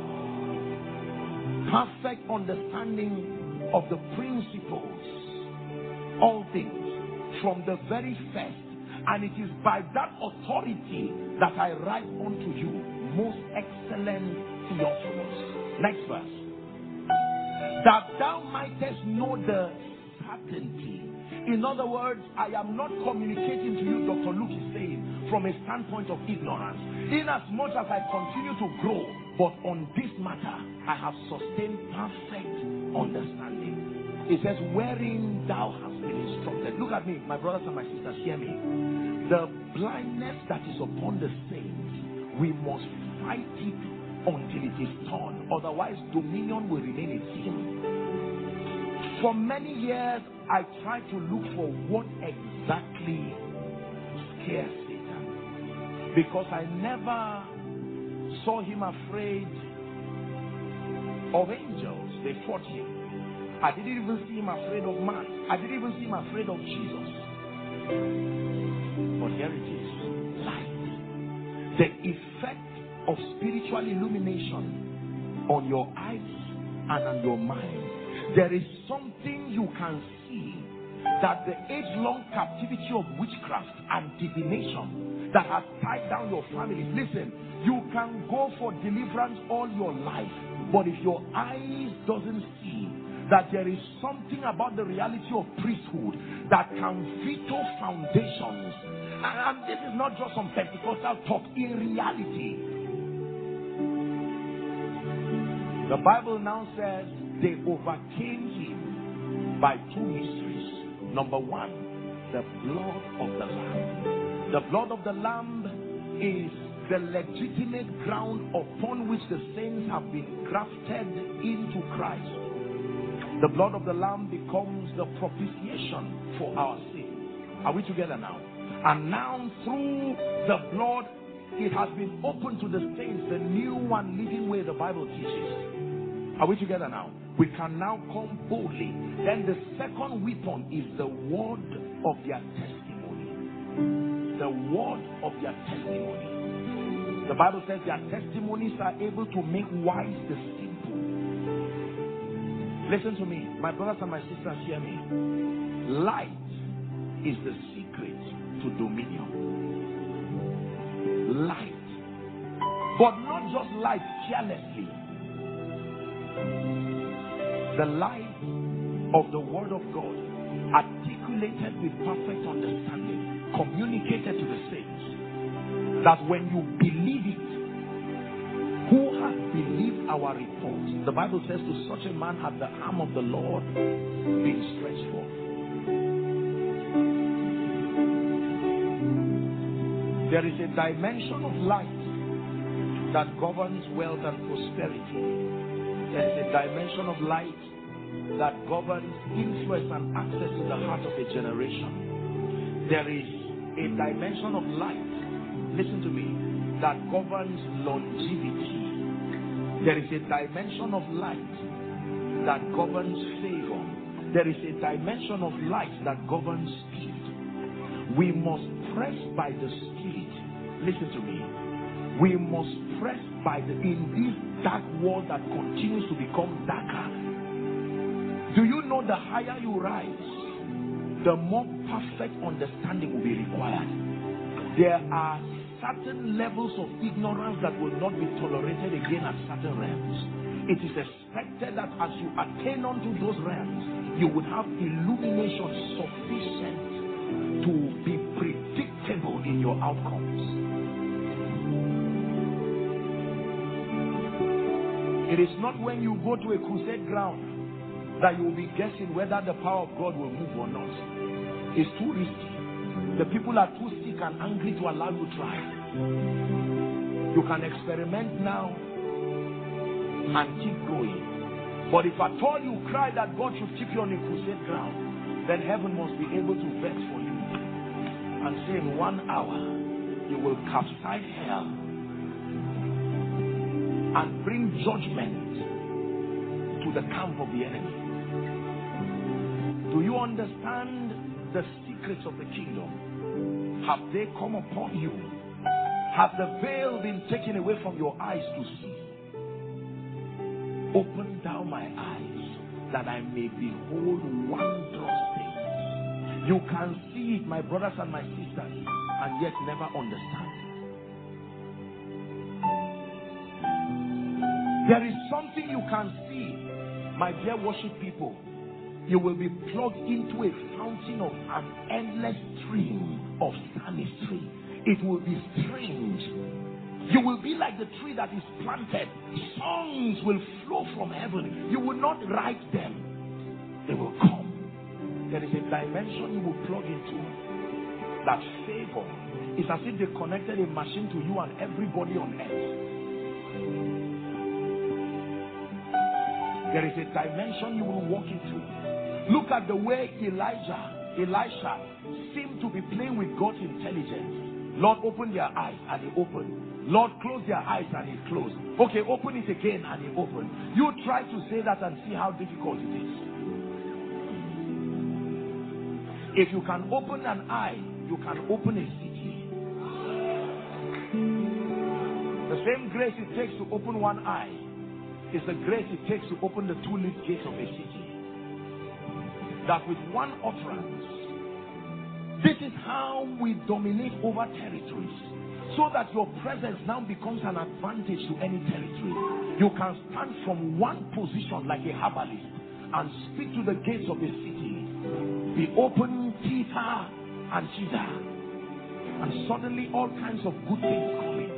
Perfect understanding of the principles, all things, from the very first. And it is by that authority that I write unto you, most excellent Theophilus. Next verse. That thou mightest know the certainty. In other words, I am not communicating to you, Dr. Luke is saying, from a standpoint of ignorance. In as much as I continue to grow, but on this matter, I have sustained perfect understanding. It says, wherein thou hast been instructed. Look at me, my brothers and my sisters, hear me. The blindness that is upon the saints, we must fight it until it is torn. Otherwise, dominion will remain in sin. For many years, I tried to look for what exactly scares Satan. Because I never saw him afraid of angels. They fought him. I didn't even see him afraid of man. I didn't even see him afraid of Jesus. But here it is. Light. The effect of spiritual illumination on your eyes and on your mind. There is something you can see, that the age-long captivity of witchcraft and divination that has tied down your family. Listen, you can go for deliverance all your life, but if your eyes doesn't see that there is something about the reality of priesthood that can veto foundations, and this is not just some Pentecostal talk, in reality. The Bible now says they overcame him by two mysteries. Number one, the blood of the Lamb. The blood of the Lamb is the legitimate ground upon which the saints have been grafted into Christ. The blood of the Lamb becomes the propitiation for our sin. Are we together now? And now through the blood, it has been opened to the saints, the new and living way the Bible teaches. Are we together now? We can now come boldly. Then the second weapon is the word of their testimony. The word of their testimony. The Bible says their testimonies are able to make wise the simple. Listen to me, my brothers and my sisters, hear me. Light is the secret to dominion. Light. But not just light carelessly. The light of the word of God, articulated with perfect understanding, communicated to the saints, that when you believe it, who has believed our report? The Bible says, to such a man hath the arm of the Lord been stretched forth. There is a dimension of light that governs wealth and prosperity. There is a dimension of light that governs influence and access to the heart of a generation. There is a dimension of light, listen to me, that governs longevity. There is a dimension of light that governs favor. There is a dimension of light that governs speed. We must press by the Spirit. Listen to me. We must press by the, in this dark world that continues to become darker. Do you know the higher you rise, the more perfect understanding will be required? There are certain levels of ignorance that will not be tolerated again at certain realms. It is expected that as you attain unto those realms, you would have illumination sufficient to be predictable in your outcomes. It is not when you go to a crusade ground that you will be guessing whether the power of God will move or not. It's too risky. The people are too sick and angry to allow you to try. You can experiment now and keep going. But if at all you cry that God should keep you on a crusade ground, then heaven must be able to vex for you and say in 1 hour you will capsize hell and bring judgment to the camp of the enemy. Do you understand the secrets of the kingdom? Have they come upon you? Has the veil been taken away from your eyes to see? Open thou my eyes that I may behold wondrous things. You can see it, my brothers and my sisters, and yet never understand. There is something you can see, my dear worship people. You will be plugged into a fountain of an endless stream of sanity. It will be strange. You will be like the tree that is planted. Songs will flow from heaven. You will not write them. They will come. There is a dimension you will plug into. That favor is as if they connected a machine to you and everybody on earth. There is a dimension you will walk into. Look at the way Elisha seemed to be playing with God's intelligence. Lord, open their eyes, and he opened. Lord, close their eyes, and he closed. Okay, open it again, and he opened. You try to say that and see how difficult it is. If you can open an eye, you can open a city. The same grace it takes to open one eye is the grace it takes to open the two-leaf gates of a city. That with one utterance, this is how we dominate over territories, so that your presence now becomes an advantage to any territory. You can stand from one position like a herbalist and speak to the gates of a city. Be open, theta and Jida, and suddenly all kinds of good things come in.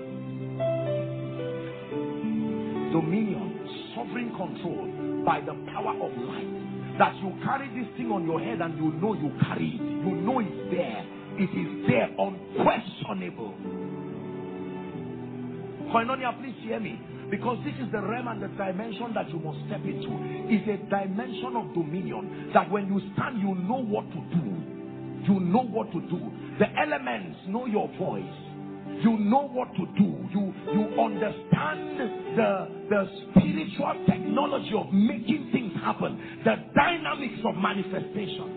Dominion, sovereign control by the power of light. That you carry this thing on your head and you know you carry it. You know it's there. It is there, unquestionable. Koinonia, please hear me. Because this is the realm and the dimension that you must step into. It's a dimension of dominion. That when you stand, you know what to do. You know what to do. The elements know your voice. You know what to do. You understand the spiritual technology of making things happen. The dynamics of manifestation.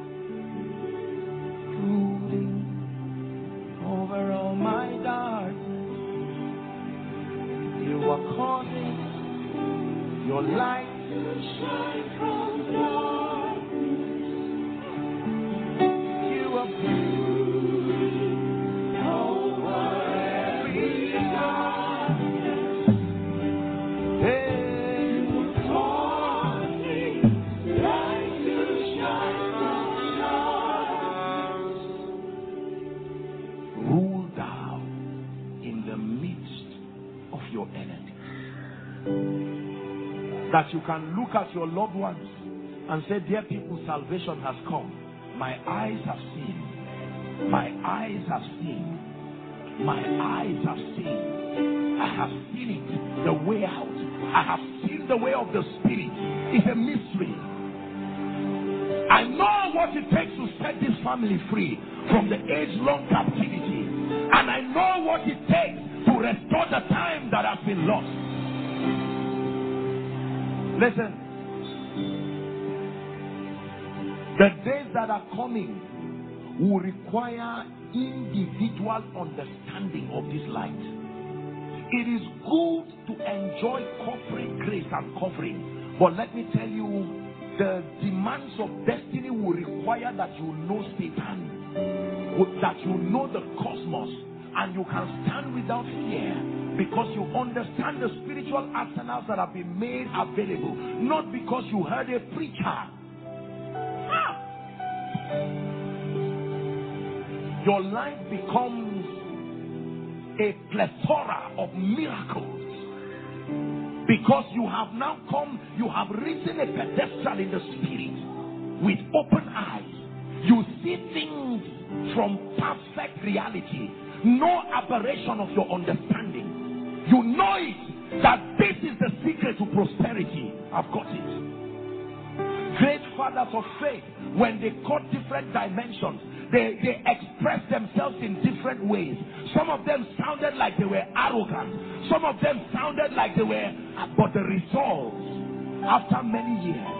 Brooding over all my darkness, you are causing your light to shine from darkness. You are that you can look at your loved ones and say, dear people, salvation has come. My eyes have seen. My eyes have seen. My eyes have seen. I have seen it, the way out. I have seen the way of the Spirit. It's a mystery. I know what it takes to set this family free from the age-long captivity. And I know what it takes to restore the time that has been lost. Listen. The days that are coming will require individual understanding of this light. It is good to enjoy corporate grace and covering, but let me tell you, the demands of destiny will require that you know Satan, that you know the cosmos, and you can stand without fear because you understand the spiritual arsenals that have been made available, not because you heard a preacher. Your life becomes a plethora of miracles because you have now come, you have risen a pedestal in the spirit with open eyes. You see things from perfect reality, no aberration of your understanding. You know it, that this is the secret to prosperity. I've got it. Great fathers of faith, when they caught different dimensions, they expressed themselves in different ways. Some of them sounded like they were arrogant. Some of them sounded like they were, but the results, after many years.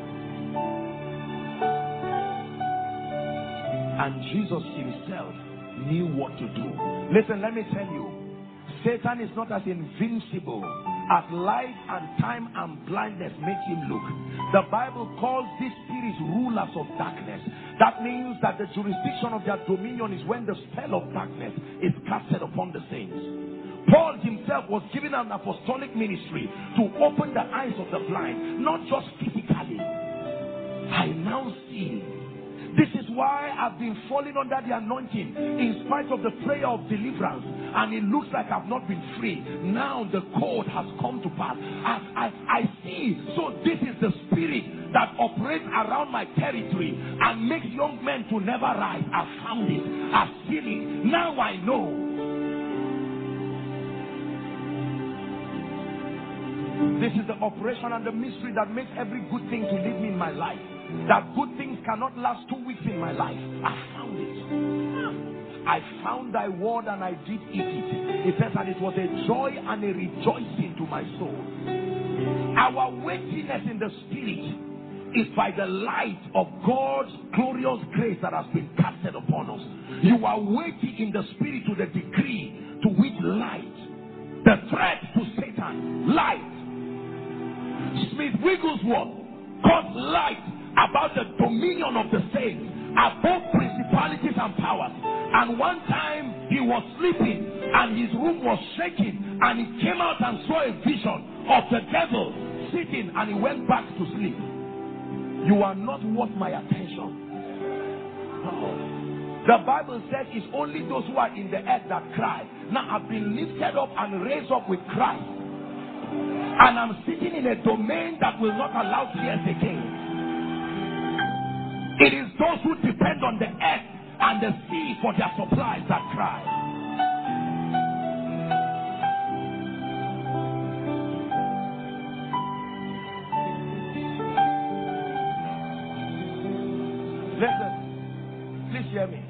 And Jesus himself knew what to do. Listen, let me tell you, Satan is not as invincible as life and time and blindness make him look. The Bible calls these spirits rulers of darkness. That means that the jurisdiction of their dominion is when the spell of darkness is casted upon the saints. Paul himself was given an apostolic ministry to open the eyes of the blind, not just physically. I now see. This is why I've been falling under the anointing in spite of the prayer of deliverance, and it looks like I've not been free. Now the code has come to pass. I see. So this is the spirit that operates around my territory and makes young men to never rise. I found it. I've seen it. Now I know. This is the operation and the mystery that makes every good thing to lead me in my life. That good things cannot last 2 weeks in my life. I found it. I found thy word and I did eat it. It says, and it was a joy and a rejoicing to my soul. Our weightiness in the spirit is by the light of God's glorious grace that has been casted upon us. You are weighty in the spirit to the degree to which light, the threat to Satan, light. Smith Wigglesworth caught light about the dominion of the saints above principalities and powers. And one time he was sleeping and his room was shaking, and he came out and saw a vision of the devil sitting, and he went back to sleep. You are not worth my attention. No. The Bible says it's only those who are in the earth that cry. Now I've been lifted up and raised up with Christ, and I'm sitting in a domain that will not allow tears again. It is those who depend on the earth and the sea for their supplies that cry. Listen, please hear me.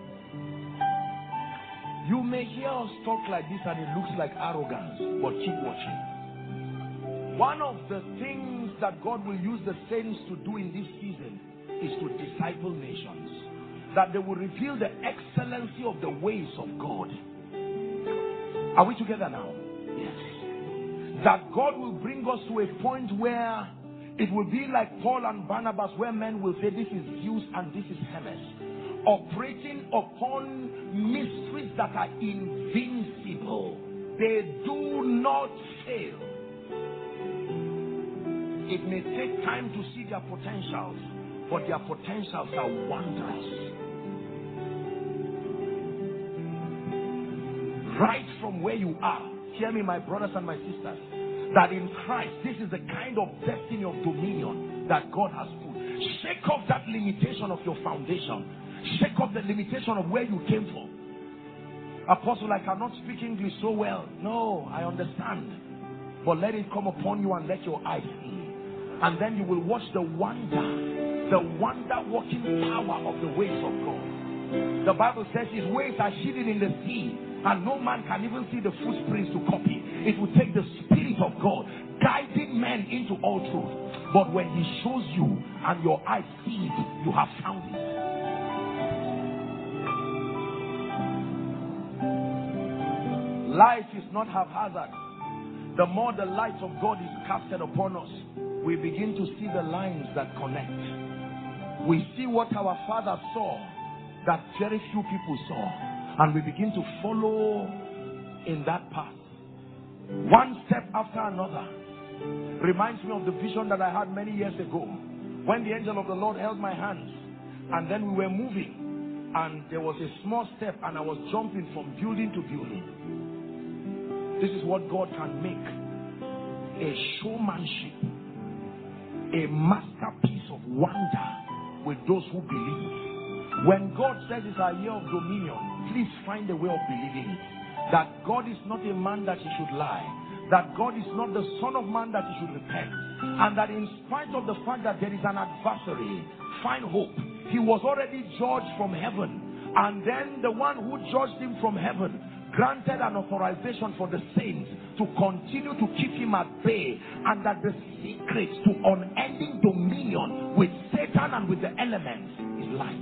You may hear us talk like this and it looks like arrogance, but keep watching. One of the things that God will use the saints to do in this season is to disciple nations, that they will reveal the excellency of the ways of God. Are we together now? Yes. That God will bring us to a point where it will be like Paul and Barnabas, where men will say, this is Zeus and this is Hermes, operating upon mysteries that are invincible. They do not fail. It may take time to see their potentials, but their potentials are wondrous. Right from where you are, hear me, my brothers and my sisters, that in Christ, this is the kind of destiny of dominion that God has put. Shake off that limitation of your foundation. Shake off the limitation of where you came from. Apostle, I cannot speak English so well. No, I understand. But let it come upon you and let your eyes see. And then you will watch the wonder-working power of the ways of God. The Bible says his ways are hidden in the sea, and no man can even see the footprints to copy. It will take the Spirit of God guiding men into all truth. But when he shows you and your eyes see it, you have found it. Life is not haphazard. The more the light of God is casted upon us, we begin to see the lines that connect. We see what our Father saw that very few people saw, and we begin to follow in that path. One step after another. Reminds me of the vision that I had many years ago, when the angel of the Lord held my hands, and then we were moving, and there was a small step, and I was jumping from building to building. This is what God can make. A showmanship, a masterpiece of wonder with those who believe. When God says it's a year of dominion, please find a way of believing it. That God is not a man that he should lie. That God is not the son of man that he should repent. And that in spite of the fact that there is an adversary, find hope. He was already judged from heaven. And then the one who judged him from heaven granted an authorization for the saints to continue to keep him at bay. And that the secret to unending dominion with Satan and with the elements is light.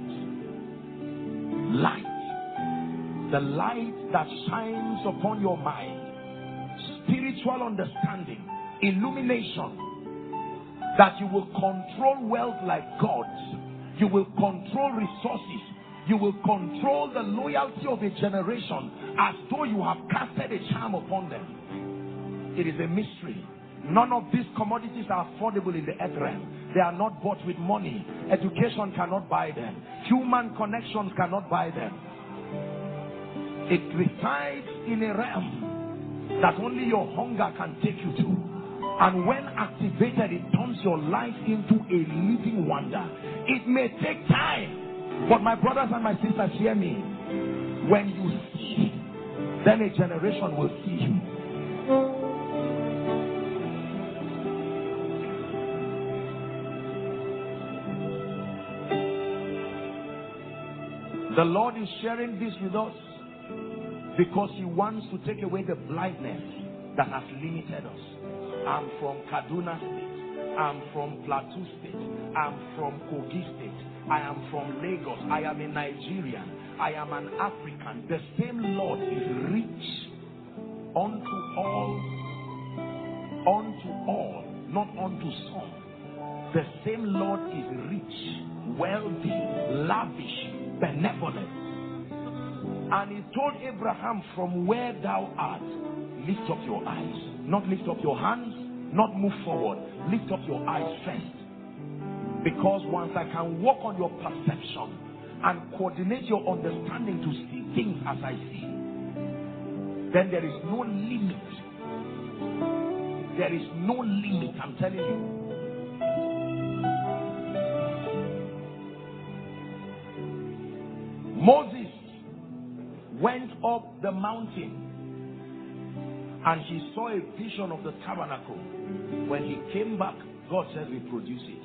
Light. The light that shines upon your mind. Spiritual understanding. Illumination. That you will control wealth like gods. You will control resources. You will control the loyalty of a generation as though you have casted a charm upon them. It is a mystery. None of these commodities are affordable in the earth realm. They are not bought with money. Education cannot buy them. Human connections cannot buy them. It resides in a realm that only your hunger can take you to. And when activated, it turns your life into a living wonder. It may take time. But my brothers and my sisters, hear me. When you see, then a generation will see you. The Lord is sharing this with us because he wants to take away the blindness that has limited us. I'm from Kaduna State. I'm from Plateau State. I'm from Kogi State. I am from Lagos. I am a Nigerian. I am an African. The same Lord is rich unto all, not unto some. The same Lord is rich, wealthy, lavish, benevolent. And he told Abraham, from where thou art, lift up your eyes. Not lift up your hands, not move forward. Lift up your eyes first. Because once I can work on your perception and coordinate your understanding to see things as I see, then there is no limit. There is no limit, I'm telling you. Moses went up the mountain and he saw a vision of the tabernacle. When he came back, God said, reproduce it.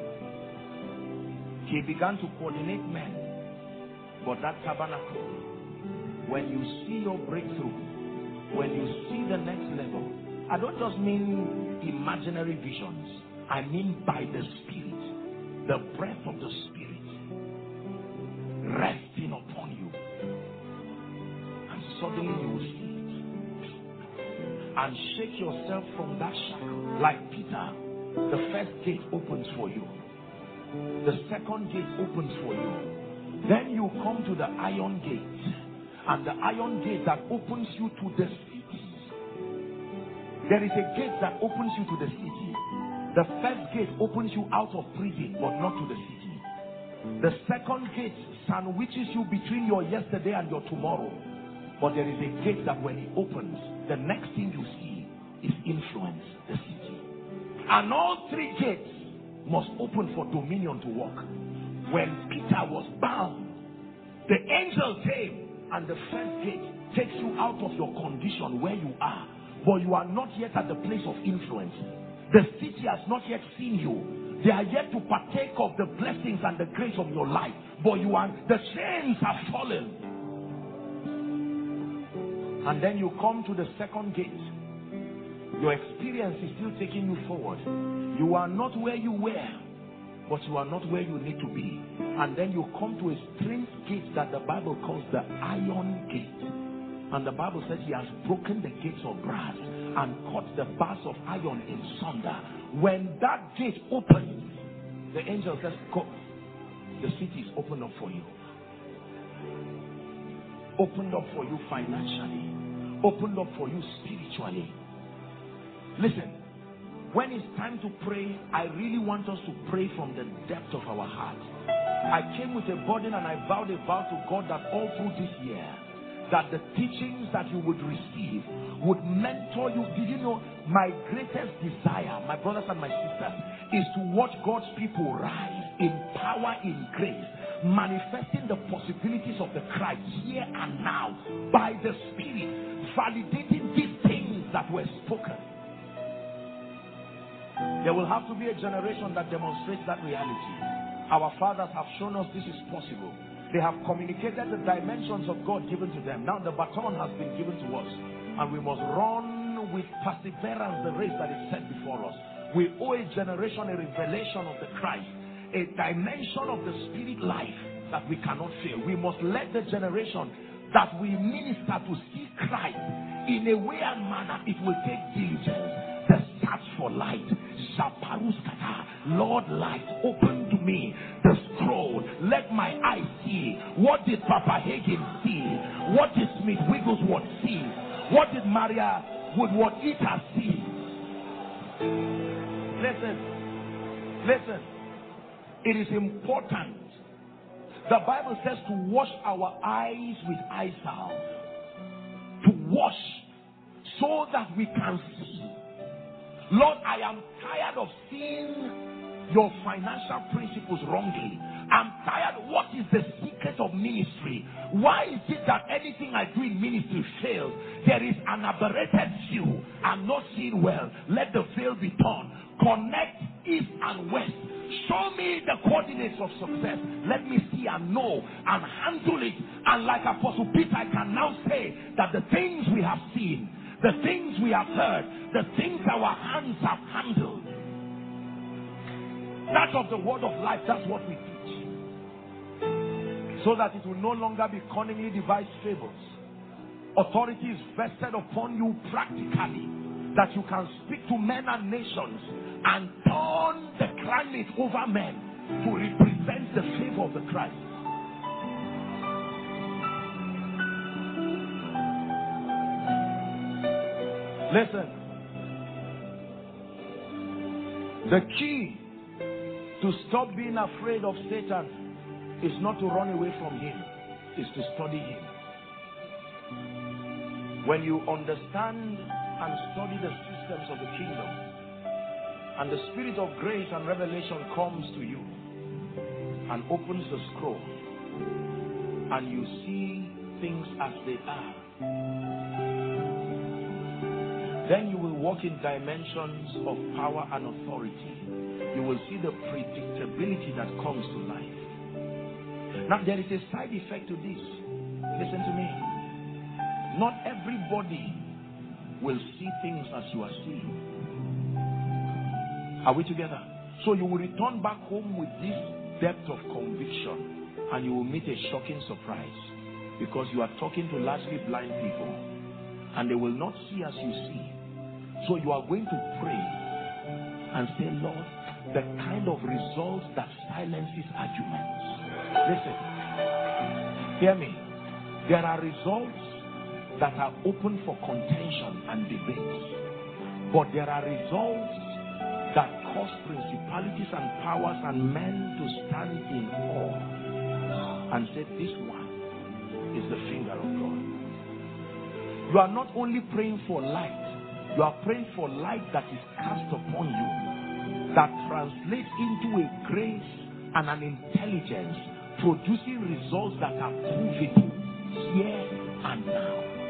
He began to coordinate men. But that tabernacle, when you see your breakthrough, when you see the next level, I don't just mean imaginary visions. I mean by the Spirit, the breath of the Spirit resting upon you. And suddenly you will see it. And shake yourself from that shackle. Like Peter, the first gate opens for you. The second gate opens for you. Then you come to the iron gate. And the iron gate that opens you to the city. There is a gate that opens you to the city. The first gate opens you out of prison, but not to the city. The second gate sandwiches you between your yesterday and your tomorrow. But there is a gate that when it opens, the next thing you see is influence, the city. And all three gates must open for dominion to work. When Peter was bound, the angel came and the first gate takes you out of your condition where you are, but you are not yet at the place of influence. The city has not yet seen you. They are yet to partake of the blessings and the grace of your life, but the chains have fallen. And then you come to the second gate. Your experience is still taking you forward. You are not where you were, but you are not where you need to be. And then you come to a strange gate that the Bible calls the iron gate. And the Bible says he has broken the gates of brass and cut the bars of iron in sunder. When that gate opens, the angel says, go. The city is opened up for you. Opened up for you financially. Opened up for you spiritually. Listen, when it's time to pray, I really want us to pray from the depth of our heart. I came with a burden and I vowed a vow to God that all through this year, that the teachings that you would receive would mentor you. Did you know my greatest desire, my brothers and my sisters, is to watch God's people rise in power, in grace, manifesting the possibilities of the Christ here and now by the Spirit, validating these things that were spoken. There will have to be a generation that demonstrates that reality. Our fathers have shown us this is possible. They have communicated the dimensions of God given to them. Now the baton has been given to us, and we must run with perseverance the race that is set before us. We owe a generation a revelation of the Christ, a dimension of the spirit life that we cannot fail. We must let the generation that we minister to see Christ in a way and manner. It will take diligence. The search for light. Lord, light, open to me the scroll. Let my eyes see. What did Papa Hagin see? What did Smith Wigglesworth see? What did Maria Woodward-Eater see? Listen. It is important. The Bible says to wash our eyes with eye salve. To wash so that we can see. Lord, I am tired of seeing your financial principles wrongly. I'm tired. What is the secret of ministry? Why is it that anything I do in ministry fails? There is an aberrated view. I'm not seeing well. Let the veil be torn. Connect east and west. Show me the coordinates of success. Let me see and know and handle it. And like Apostle Peter, I can now say that the things we have seen, the things we have heard, the things our hands have handled, that of the word of life, that's what we teach. So that it will no longer be cunningly devised fables. Authority is vested upon you practically, that you can speak to men and nations and turn the climate over men to represent the favor of the Christ. Listen. The key to stop being afraid of Satan is not to run away from him, is to study him. When you understand and study the systems of the kingdom, and the spirit of grace and revelation comes to you and opens the scroll, and you see things as they are, then you will walk in dimensions of power and authority. You will see the predictability that comes to life. Now there is a side effect to this. Listen to me. Not everybody will see things as you are seeing. Are we together? So you will return back home with this depth of conviction, and you will meet a shocking surprise, because you are talking to largely blind people and they will not see as you see. So you are going to pray and say, Lord, the kind of results that silences arguments. Listen, hear me. There are results that are open for contention and debate, but there are results that cause principalities and powers and men to stand in awe and say, this one is the finger of God. You are not only praying for light, you are praying for light that is cast upon you, that translates into a grace and an intelligence, producing results that are provable here and now.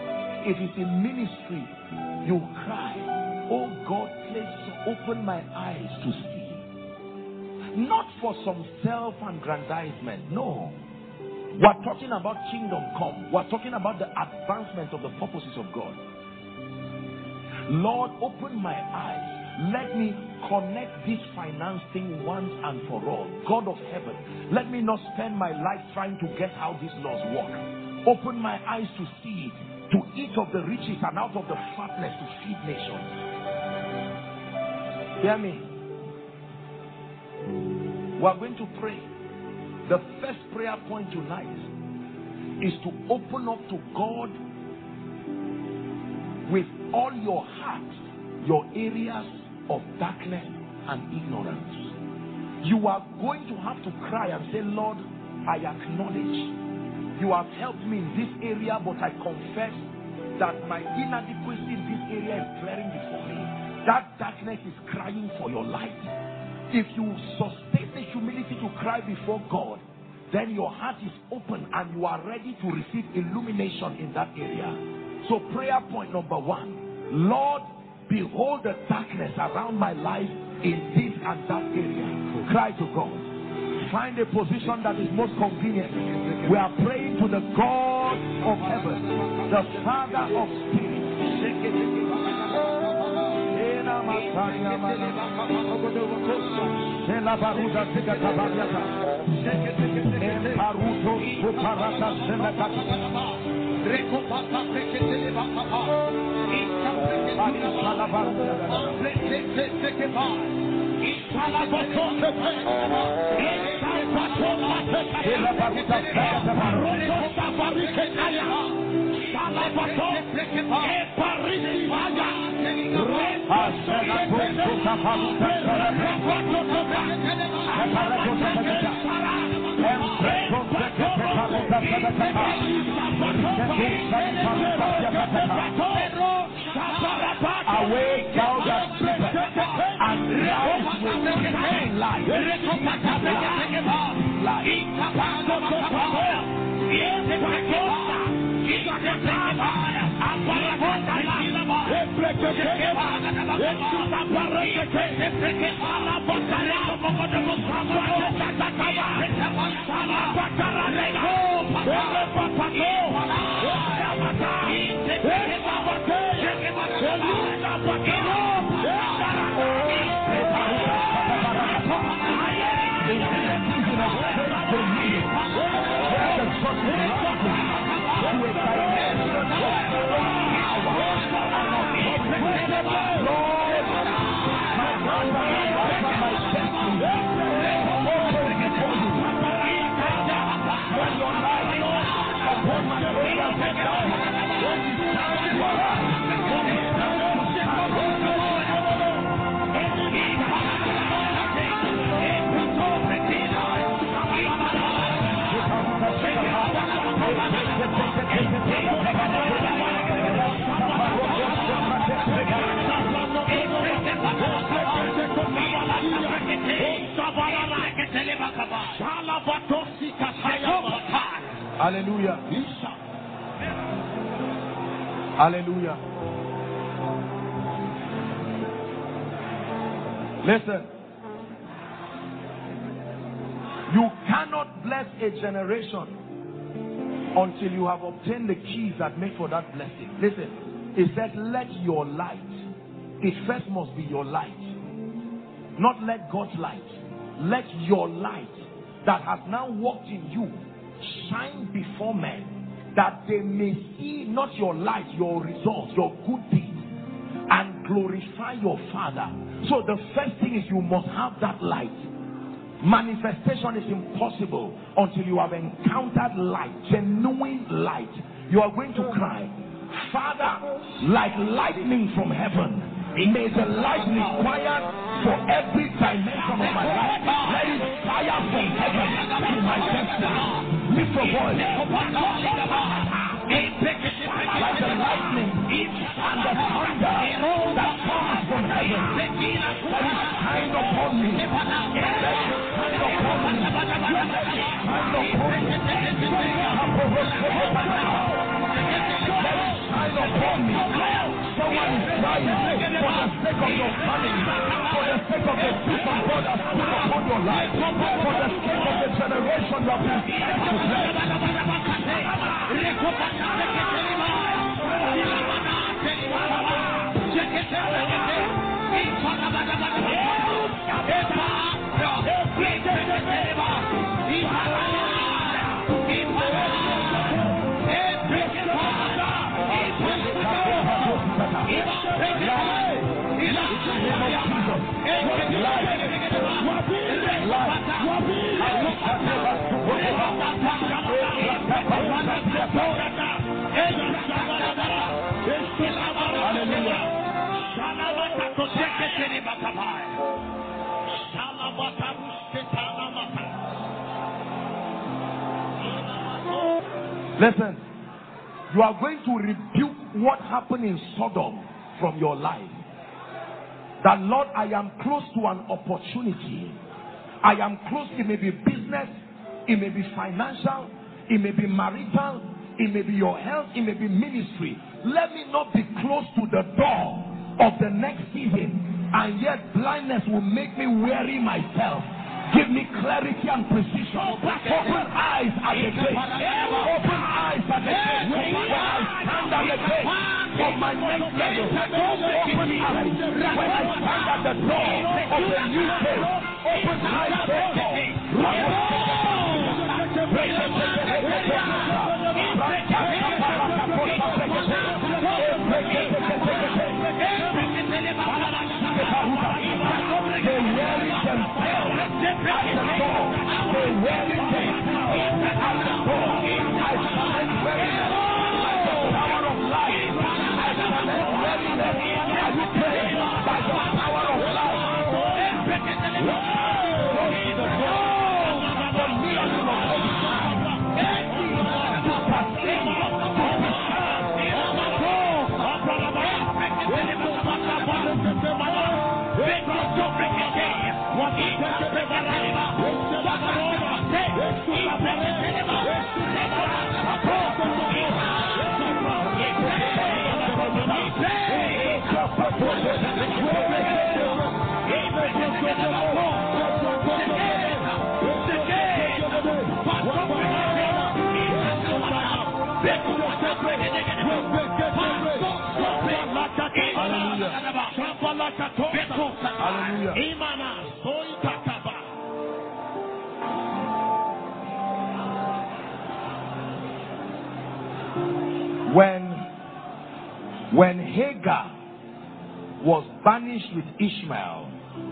If it's in ministry, you cry, oh God, please open my eyes to see. Not for some self-aggrandizement, no. We're talking about kingdom come. We're talking about the advancement of the purposes of God. Lord, open my eyes. Let me connect this finance thing once and for all. God of heaven, let me not spend my life trying to guess how these laws work. Open my eyes to see it, to eat of the riches and out of the fatness to feed nations. Hear me. We are going to pray. The first prayer point tonight is to open up to God with all your heart, your areas of darkness and ignorance. You are going to have to cry and say, Lord, I acknowledge you have helped me in this area, but I confess that my inadequacy in this area is glaring before me. That darkness is crying for your light. If you sustain the humility to cry before God, then your heart is open and you are ready to receive illumination in that area. So prayer point number 1, Lord, behold the darkness around my life in this and that area. Cry to God. Find a position that is most convenient. We are praying to the God of heaven, the Father of spirits. Awake, thou that sleepest, and rise with shining light. Hallelujah. Hallelujah. Listen. You cannot bless a generation until you have obtained the keys that make for that blessing. Listen. It said, let your light. It first must be your light. Not let God's light. Let your light that has now walked in you shine before men, that they may see not your light, your results, your good deeds, and glorify your Father. So the first thing is you must have that light. Manifestation is impossible until you have encountered light, genuine light. You are going to cry, Father, like lightning from heaven, may the light required for every dimension of my life, let it fire from heaven to my destiny. Lift your voice. Like the lightning and the thunder that comes from heaven, let it shine upon me. Let it shine upon me. Let it shine upon me. Let it shine upon me. Someone is crying for the sake of your family, for the sake of the peace of God that's put upon your life, for the sake of the generation you have been sent to bless. Listen, you are going to rebuke what happened in Sodom from your life. That Lord, I am close to an opportunity. I am close. It may be business, it may be financial, it may be marital, it may be your health, it may be ministry. Let me not be close to the door of the next season, and yet blindness will make me weary myself. Give me clarity and precision. Open eyes at the gate. Open eyes at the gate. When I stand at the gate of my next level, open eyes. When I stand at the door of the new day, open eyes. They weary themselves at the door. They weary themselves at the door. I challenge weariness by the power of life. I challenge weariness. I pray by the power of life. Close the door. The miracle of God. When Hagar was banished with Ishmael,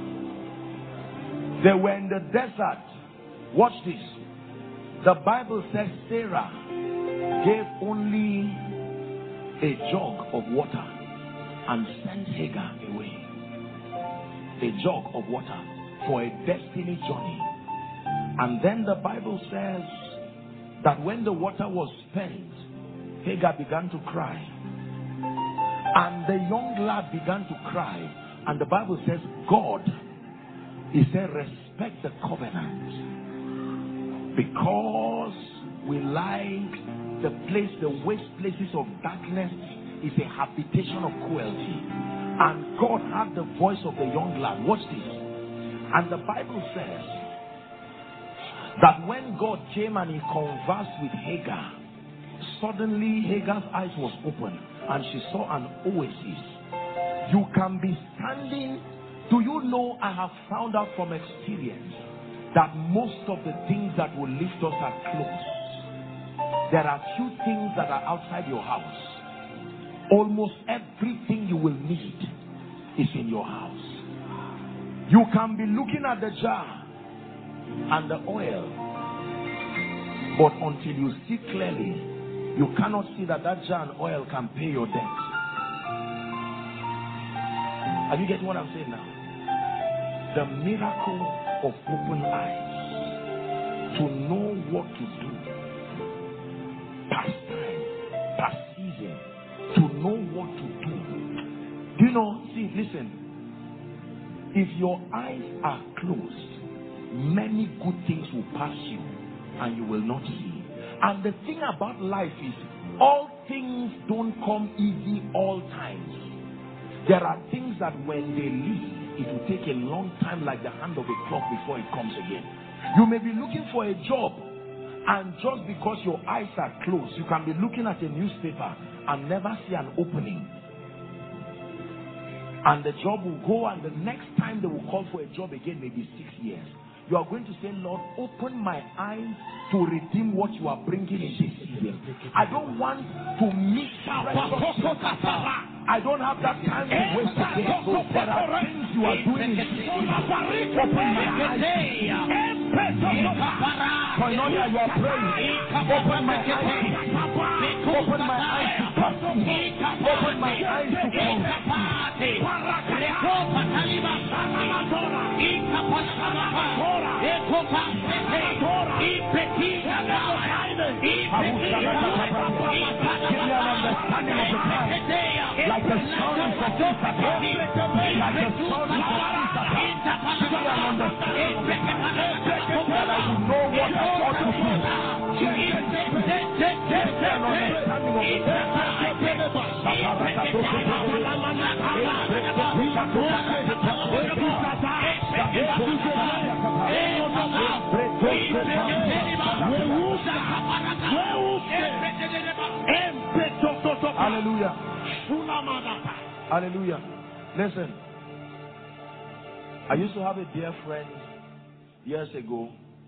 they were in the desert. Watch this. The Bible says Sarah gave only a jug of water and sent Hagar away. A jug of water for a destiny journey. And then the Bible says that when the water was spent, Hagar began to cry. And the young lad began to cry. And the Bible says, God, he said, respect the covenant. Because we like the waste places of darkness is a habitation of cruelty. And God had the voice of the young lad. Watch this. And the Bible says that when God came and he conversed with Hagar, suddenly Hagar's eyes was open and she saw an oasis. You can be standing. Do you know, I have found out from experience that most of the things that will lift us are close. There are few things that are outside your house. Almost everything you will need is in your house. You can be looking at the jar and the oil, but until you see clearly, you cannot see that jar and oil can pay your debt. Are you getting what I'm saying now? The miracle of open eyes, to know what to do, past time, past season, to know what to do. Do you know? See, listen. If your eyes are closed, many good things will pass you and you will not see. And the thing about life is, all things don't come easy all times. There are things that when they leave, it will take a long time, like the hand of a clock, before it comes again. You may be looking for a job, and just because your eyes are closed, you can be looking at a newspaper and never see an opening. And the job will go, and the next time they will call for a job again, maybe 6 years. You are going to say, Lord, open my eyes to redeem what you are bringing in this season. I don't want to miss precious. I don't have that time to waste again. So there are things you are doing in this season. Open my eyes. Koinonia, you are praying. Open my eyes. Open my eyes to perceive. Open my eyes to conceive. Like the sound of the like the sound of that I will know what I ought to Hallelujah. Hallelujah. Listen. I used to have a dear friend years ago,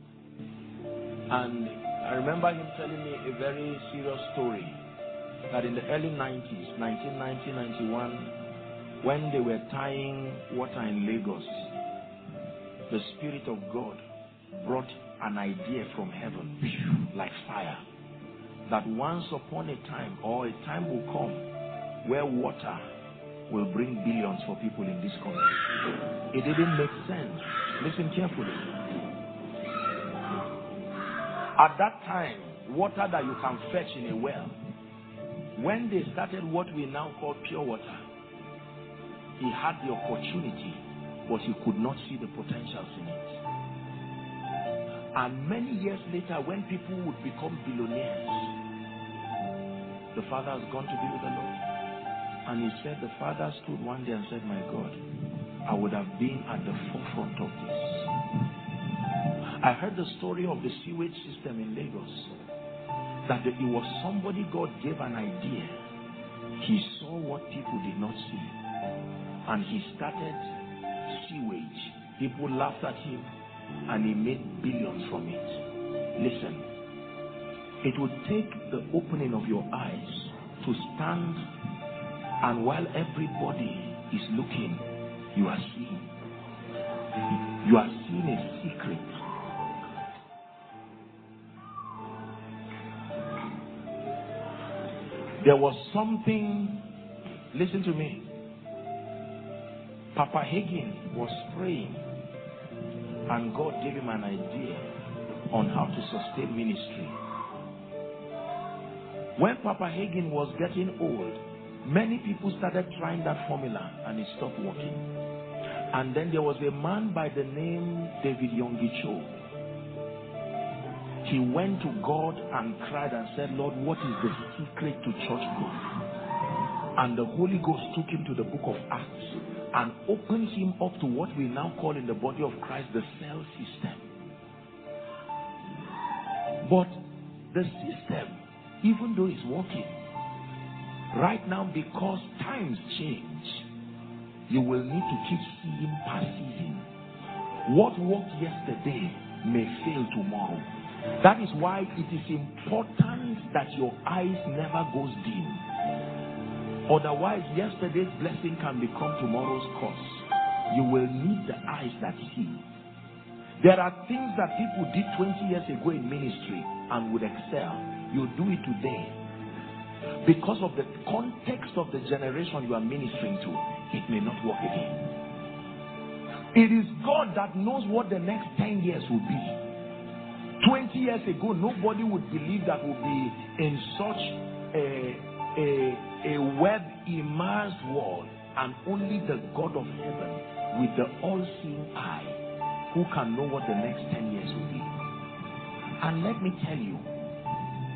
and I remember him telling me a very serious story that in the early 90s, 1990, 91, when they were tying water in Lagos, the Spirit of God brought an idea from heaven like fire, that once upon a time, or a time will come where water will bring billions for people in this country. It didn't make sense. Listen carefully. At that time, water that you can fetch in a well, when they started what we now call pure water, he had the opportunity, but he could not see the potentials in it. And many years later, when people would become billionaires, the father has gone to be with the Lord. And he said, the father stood one day and said, my God, I would have been at the forefront of this. I heard the story of the sewage system in Lagos. That it was somebody God gave an idea. He saw what people did not see. And he started sewage. People laughed at him and he made billions from it. Listen, it would take the opening of your eyes to stand, and while everybody is looking, you are seeing. You are seeing a secret. There was something, listen to me. Papa Hagin was praying, and God gave him an idea on how to sustain ministry. When Papa Hagin was getting old, many people started trying that formula and it stopped working. And then there was a man by the name David Yonggi Cho. He went to God and cried and said, Lord, what is the secret to church growth? And the Holy Ghost took him to the book of Acts and opened him up to what we now call in the body of Christ the cell system. But the system, even though it's working, right now, because times change, you will need to keep seeing per season. What worked yesterday may fail tomorrow. That is why it is important that your eyes never goes dim. Otherwise, yesterday's blessing can become tomorrow's curse. You will need the eyes that see. There are things that people did 20 years ago in ministry and would excel. You do it today. Because of the context of the generation you are ministering to, it may not work again. It is God that knows what the next 10 years will be. 20 years ago, nobody would believe that we'll be in such a web-immersed world, and only the God of heaven with the all-seeing eye who can know what the next 10 years will be. And let me tell you,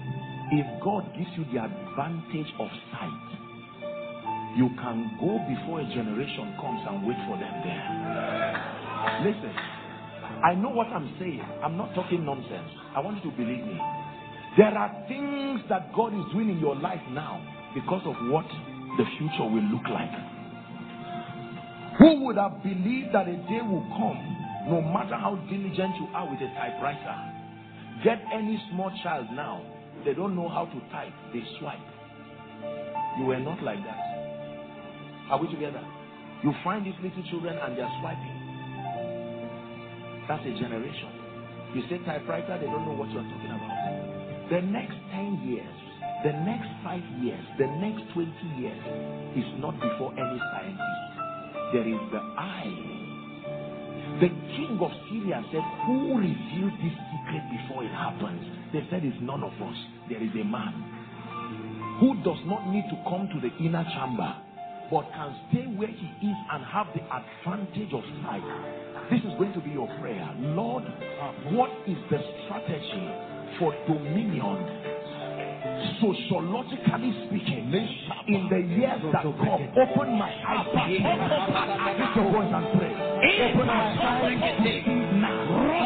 If God gives you the advantage of sight, you can go before a generation comes and wait for them there. Listen, I know what I'm saying. I'm not talking nonsense. I want you to believe me. There are things that God is doing in your life now because of what the future will look like. Who would have believed that a day will come, no matter how diligent you are with a typewriter? Get any small child now, they don't know how to type, they swipe. You were not like that. Are we together? You find these little children and they're swiping. That's a generation. You say typewriter, they don't know what you're talking about. The next 10 years, the next 5 years, the next 20 years is not before any scientist. There is the eye. The king of Syria said, who revealed this secret before it happens? They said, it's none of us. There is a man who does not need to come to the inner chamber, but can stay where he is and have the advantage of sight. This is going to be your prayer. Lord, what is the strategy for dominion, sociologically speaking, in the years that come? Open my eyes. Lift your voice and pray. Open my eyes now.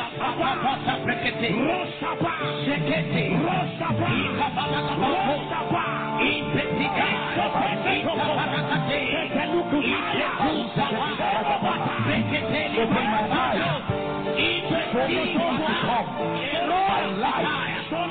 Open my eyes. My life.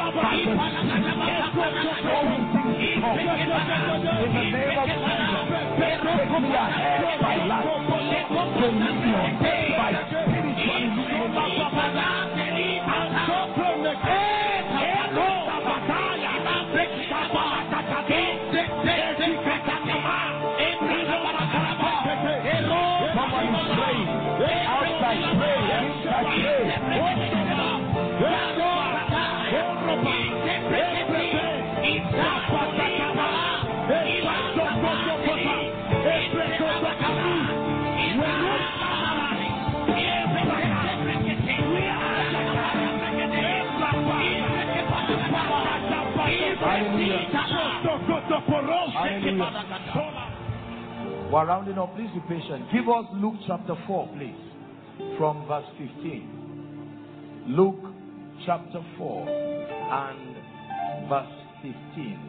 We're rounding up. Please be patient. Give us Luke chapter 4, please, from verse 15. Luke chapter 4 and verse 15.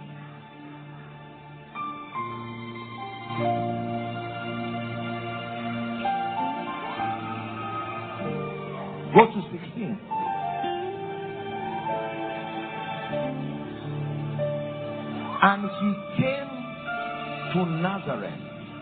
Go to 16. And he came to Nazareth,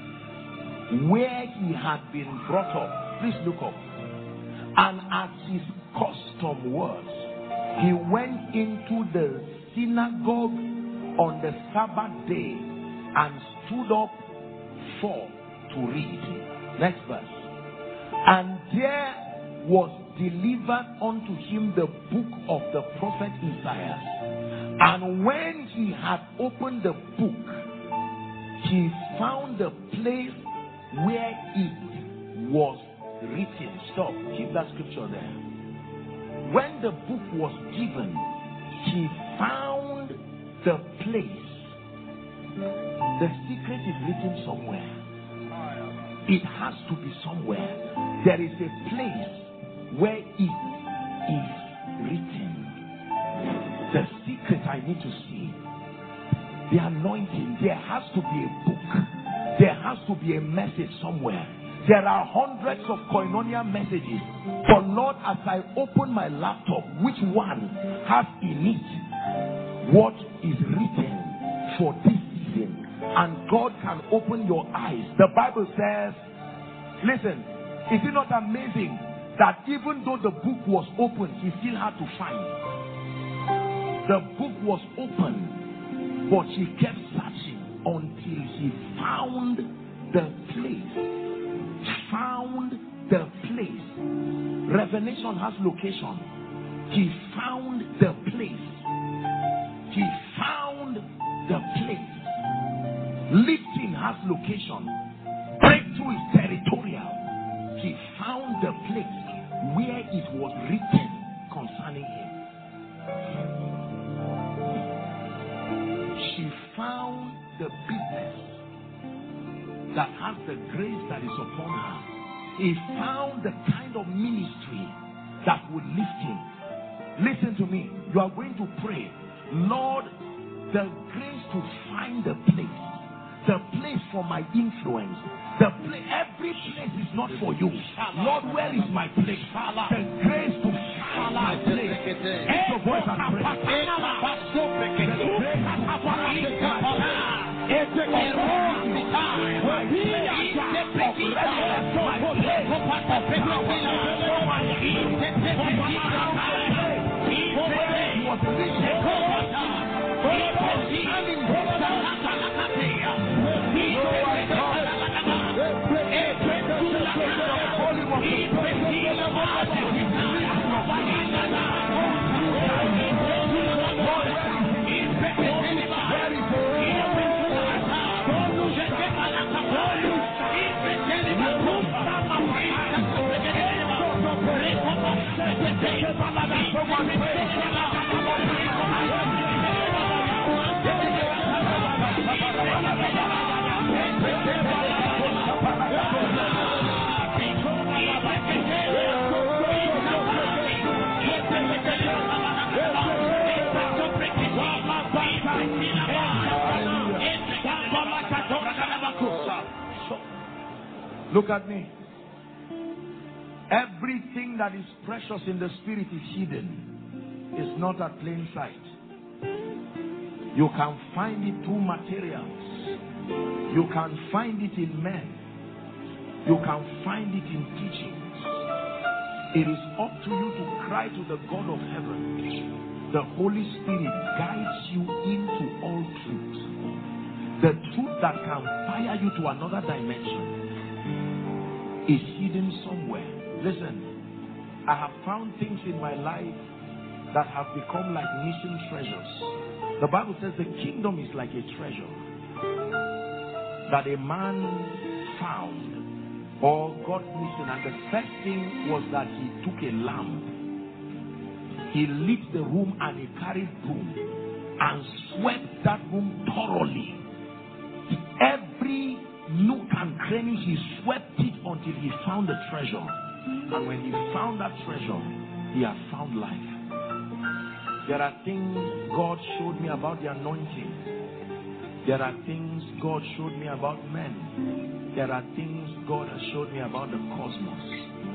where he had been brought up. Please look up. And as his custom was, he went into the synagogue on the Sabbath day and stood up to read. Next verse. And there was delivered unto him the book of the prophet Isaiah. And when he had opened the book, he found the place where it was written. Stop. Keep that scripture there. When the book was given, he found the place. The secret is written somewhere. It has to be somewhere. There is a place where it is written. The secret I need to see. The anointing. There has to be a book. There has to be a message somewhere. There are hundreds of koinonia messages. But Lord, as I open my laptop, which one has in it what is written for this season? And God can open your eyes. The Bible says, listen, is it not amazing that even though the book was open, he still had to find? The book was open, but he kept searching until he found the place. Found the place. Revelation has location. He found the place. He found the place. Lifting has location. Breakthrough is territorial. He found the place where it was written concerning him. she found the business that has the grace that is upon her. He found the kind of ministry that would lift him. Listen to me. You are going to pray, Lord, the grace to find the place for my influence. Every place is not for you. Lord, where is my place? The grace to find my place. Lift your voice and pray. The grace to Look at me. Everything that is precious in the spirit is hidden. It's not at plain sight. You can find it through materials. You can find it in men. You can find it in teachings. It is up to you to cry to the God of heaven. The Holy Spirit guides you into all truth. The truth that can fire you to another dimension is hidden somewhere. Listen, I have found things in my life that have become like missing treasures. The Bible says the kingdom is like a treasure that a man found or got missing, and the first thing was that he took a lamp, he lit the room, and he carried broom and swept that room thoroughly. Every nook and cranny, he swept it until he found the treasure. And when he found that treasure, he had found life. There are things God showed me about the anointing. There are things God showed me about men. There are things God has showed me about the cosmos.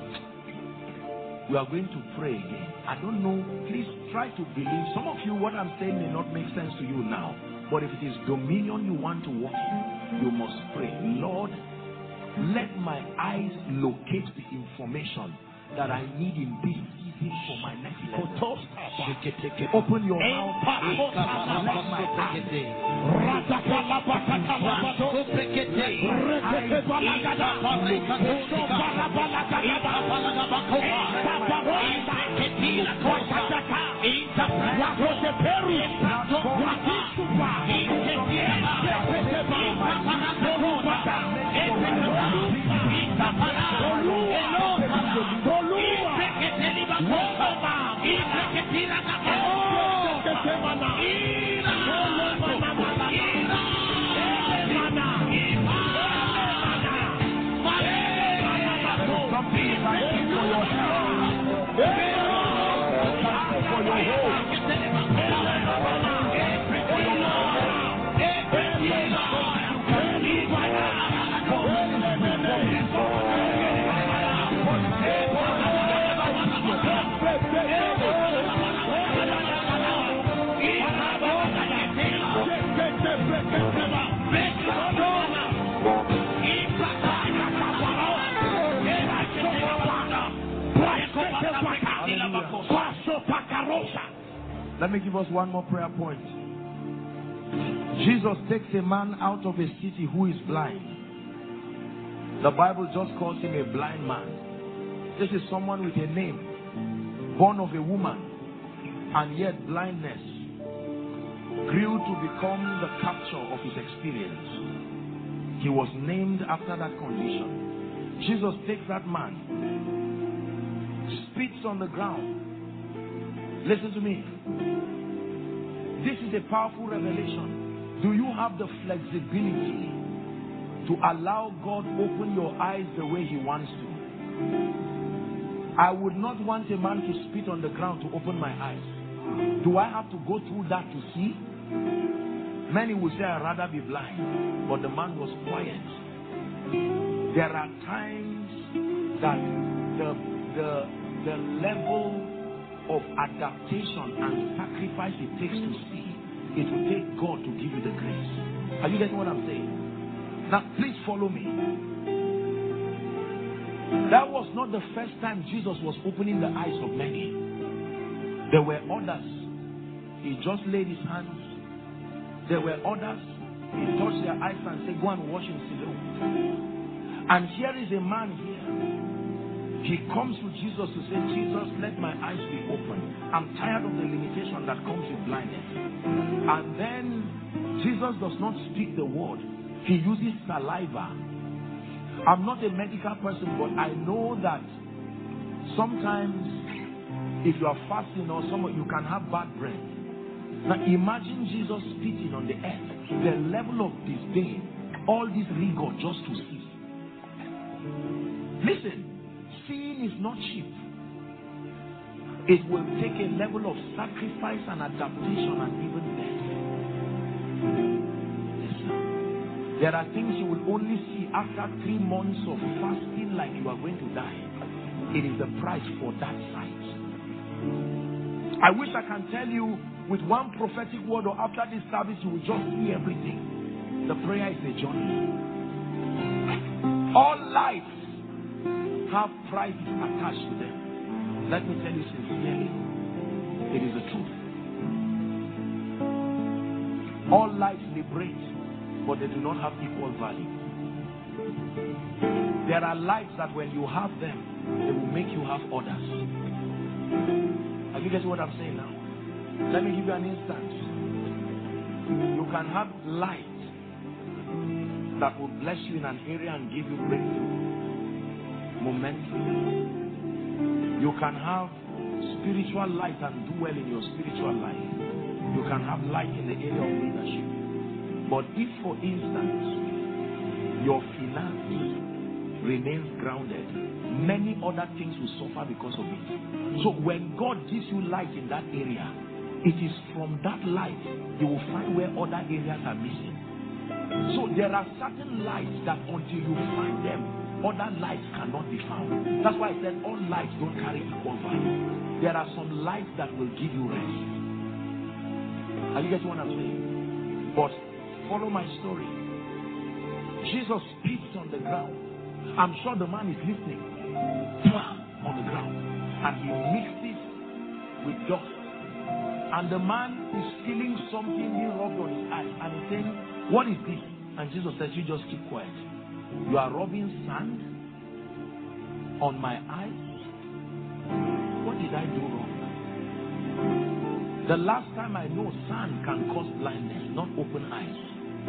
We are going to pray again. I don't know. Please try to believe. Some of you, what I'm saying may not make sense to you now. But if it is dominion you want to walk in, you must pray. Lord, let my eyes locate the information that I need in this season for my next level. Open your mouth. Let me give us one more prayer point. Jesus takes a man out of a city who is blind. The Bible just calls him a blind man. This is someone with a name, born of a woman, and yet blindness grew to become the capture of his experience. He was named after that condition. Jesus takes that man, spits on the ground. Listen to me. This is a powerful revelation. have the flexibility to allow God open your eyes the way He wants to. I would not want a man to spit on the ground to open my eyes. Do I have to go through that to see? Many would say I'd rather be blind, but the man was quiet. There are times that the level of adaptation and sacrifice it takes to see, it will take God to give you the grace. Are you getting what I'm saying? Now, please follow me. That was not the first time Jesus was opening the eyes of many. There were others. He just laid his hands. There were others. He touched their eyes and said, go and wash in Siloam. And here is a man here. He comes to Jesus to say, Jesus, let my eyes be open. I'm tired of the limitation that comes with blindness. And then Jesus does not speak the word. He uses saliva. I'm not a medical person, but I know that sometimes if you are fasting or somewhere, you can have bad breath. Now imagine Jesus spitting on the earth, the level of disdain, all this rigor just to see. Listen, seeing is not cheap. It will take a level of sacrifice and adaptation and even death. There are things you will only see after 3 months of fasting, like you are going to die. It is the price for that sight. I wish I can tell you with one prophetic word, or after this service you will just see everything. The prayer is a journey. All lives have prices attached to them. Let me tell you sincerely, it is the truth. All lives liberate, but they do not have equal value. There are lives that when you have them, they will make you have others. Are you getting what I'm saying now? Let me give you an instance. You can have light that will bless you in an area and give you breakthrough. Momentum. You can have spiritual light and do well in your spiritual life. You can have light in the area of leadership. But if, for instance, your finance remains grounded, many other things will suffer because of it. So when God gives you light in that area, it is from that light you will find where other areas are missing. So there are certain lights that until you find them, other lights cannot be found. That's why I said all lights don't carry equal value. There are some lights that will give you rest. Are you getting what I'm saying? But follow my story. Jesus spits on the ground. I'm sure the man is listening. On the ground. And he mixes with dust. And the man is feeling something being rubbed on his eyes. And he's saying, what is this? And Jesus says, you just keep quiet. You are rubbing sand on my eyes? What did I do wrong? The last time I know sand can cause blindness, not open eyes.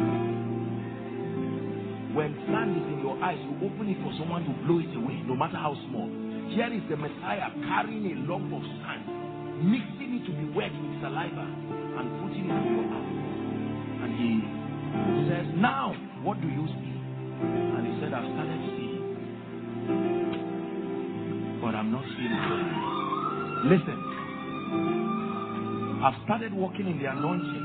When sand is in your eyes, you open it for someone to blow it away, no matter how small. Here is the Messiah carrying a lump of sand, mixing it to be wet with saliva and putting it in your eye. And he says, now, what do you see? And he said, I've started seeing. But I'm not seeing clearly. Listen. I've started walking in the anointing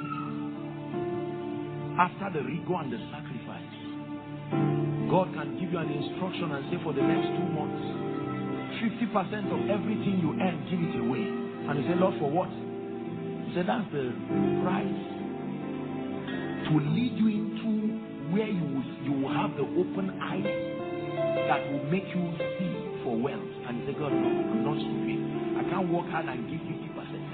after the rigor and the sacrifice. God can give you an instruction and say, for the next 2 months, 50% of everything you earn, give it away. And he said, Lord, for what? He said, that's the price to lead you into where you will have the open eyes that will make you see for wealth. And he said, God, no, I'm not stupid. I can't work hard and give 50%.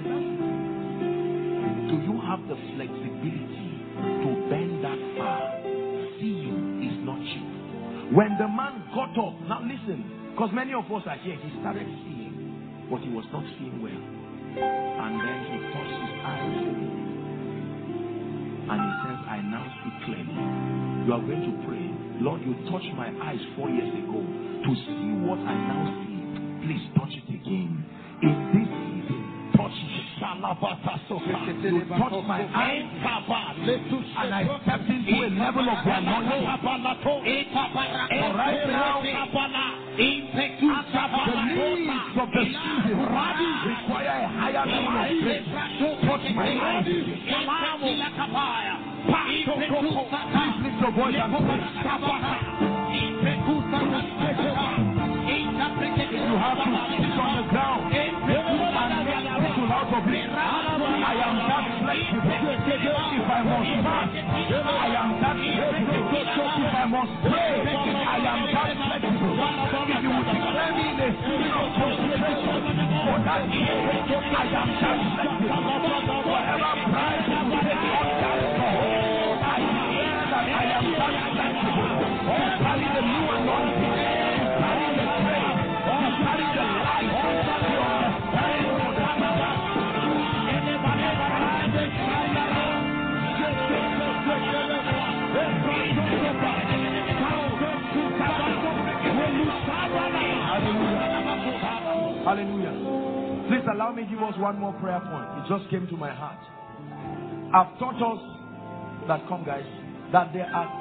Do you have the flexibility to bend that far? Seeing is not cheap. When the man got up, now listen, because many of us are here, he started seeing, but he was not seeing well. And then he touched his eyes. And he says, I now see clearly. You are going to pray, Lord, you touched my eyes 4 years ago to see what I now see. Please touch it again. In this season, touch of Jesus. You touched my eyes, and I stepped into a level of the anointing. Right now, the needs of the season require a higher level of grace. Touch my eyes. Please lift your voice and pray. You have to sit on the ground and make it out of it. I am that flexible. If I must fast, I am that flexible. If I must pray, I am that flexible. If you would declare me in a spirit of concentration for that day, I am that flexible. Whatever price you will take on that door, I declare that I am that flexible. To carry the new anointing, to carry the grace, to carry the light, the understanding of the Hallelujah. Please allow me to give us one more prayer point. It just came to my heart. I've taught us that, come guys, that there are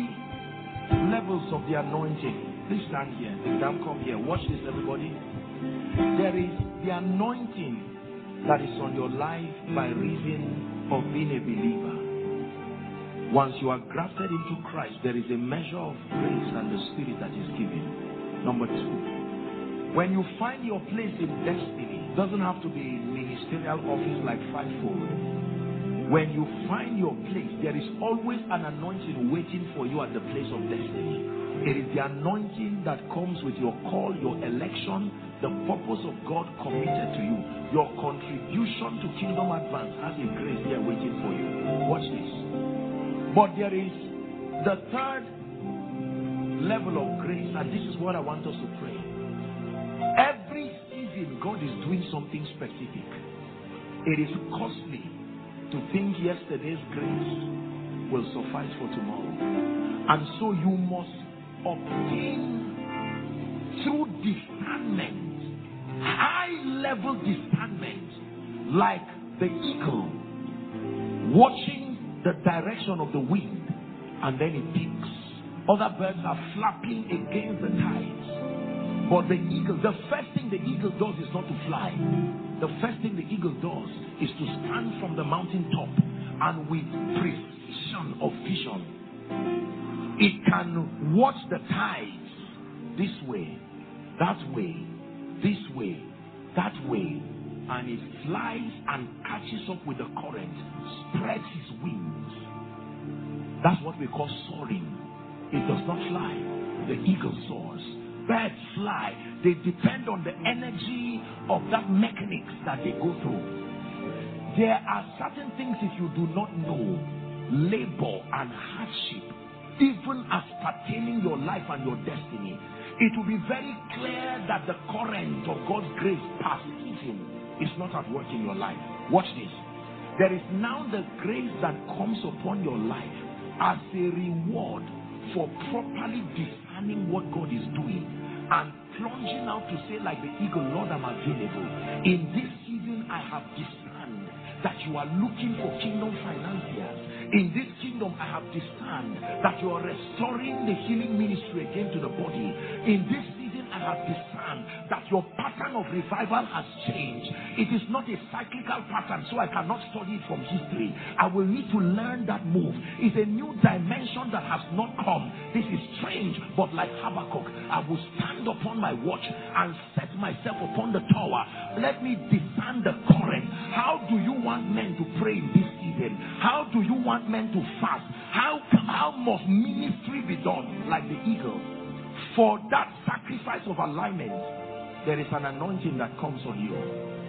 3 levels of the anointing. Please stand here. Don't come here. Watch this, everybody. There is the anointing that is on your life by reason of being a believer. Once you are grafted into Christ, there is a measure of grace and the Spirit that is given. Number 2, when you find your place in destiny, it doesn't have to be ministerial office like fivefold. When you find your place, there is always an anointing waiting for you at the place of destiny. It is the anointing that comes with your call, your election, the purpose of God committed to you. Your contribution to kingdom advance has a grace there waiting for you. Watch this. But there is the 3rd level of grace, and this is what I want us to pray. Every season, God is doing something specific. It is costly to think yesterday's grace will suffice for tomorrow. And so you must obtain through discernment, high-level discernment, like the eagle watching the direction of the wind, and then it peaks. Other birds are flapping against the tides, but the eagle, the first thing the eagle does is not to fly. The first thing the eagle does is to stand from the mountain top, and with precision of vision, it can watch the tides this way, that way, this way, that way, and it flies and catches up with the current, spreads his wings. That's what we call soaring. It does not fly. The eagle soars. Birds fly. They depend on the energy of that mechanics that they go through. There are certain things, if you do not know, labor and hardship, even as pertaining your life and your destiny, it will be very clear that the current of God's grace past season is not at work in your life. Watch this. There is now the grace that comes upon your life as a reward for properly discerning what God is doing and plunging out to say like the eagle, Lord, I'm available. In this season, I have discerned that you are looking for kingdom financiers. In this kingdom, I have discerned that you are restoring the healing ministry again to the body. In this season, I have discerned that your pattern of revival has changed. It is not a cyclical pattern, so I cannot study it from history. I will need to learn that move. It's a new dimension that has not come. This is strange, but like Habakkuk, I will stand upon my watch and set myself upon the tower. Let me discern the current. How do you want men to pray in this season? How do you want men to fast? How must ministry be done like the eagle? For that sacrifice of alignment, there is an anointing that comes on you.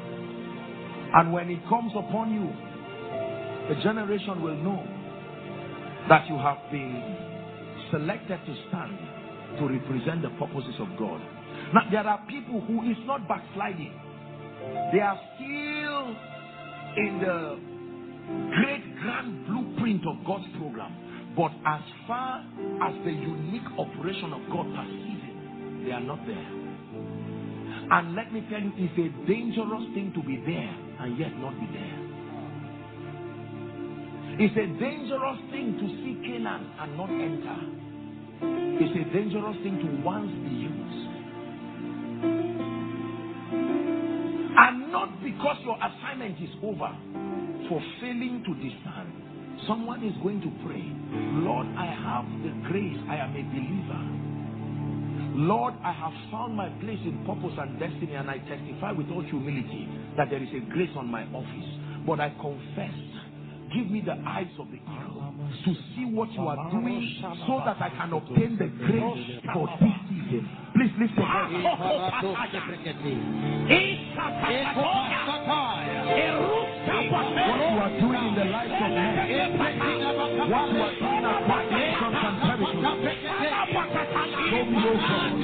And when it comes upon you, the generation will know that you have been selected to stand to represent the purposes of God. Now, there are people who is not backsliding. They are still in the great grand blueprint of God's program. But as far as the unique operation of God per season, they are not there. And let me tell you, it's a dangerous thing to be there and yet not be there. It's a dangerous thing to see Canaan and not enter. It's a dangerous thing to once be used. And not because your assignment is over, for failing to discern. Someone is going to pray, Lord, I have the grace. I am a believer. Lord, I have found my place in purpose and destiny, and I testify with all humility that there is a grace on my office. But I confess, give me the eyes of the eagle to see what you are doing so that I can obtain the grace for this season. Please listen. What you are doing in the lives of men, what you are doing across nations and territories, show me your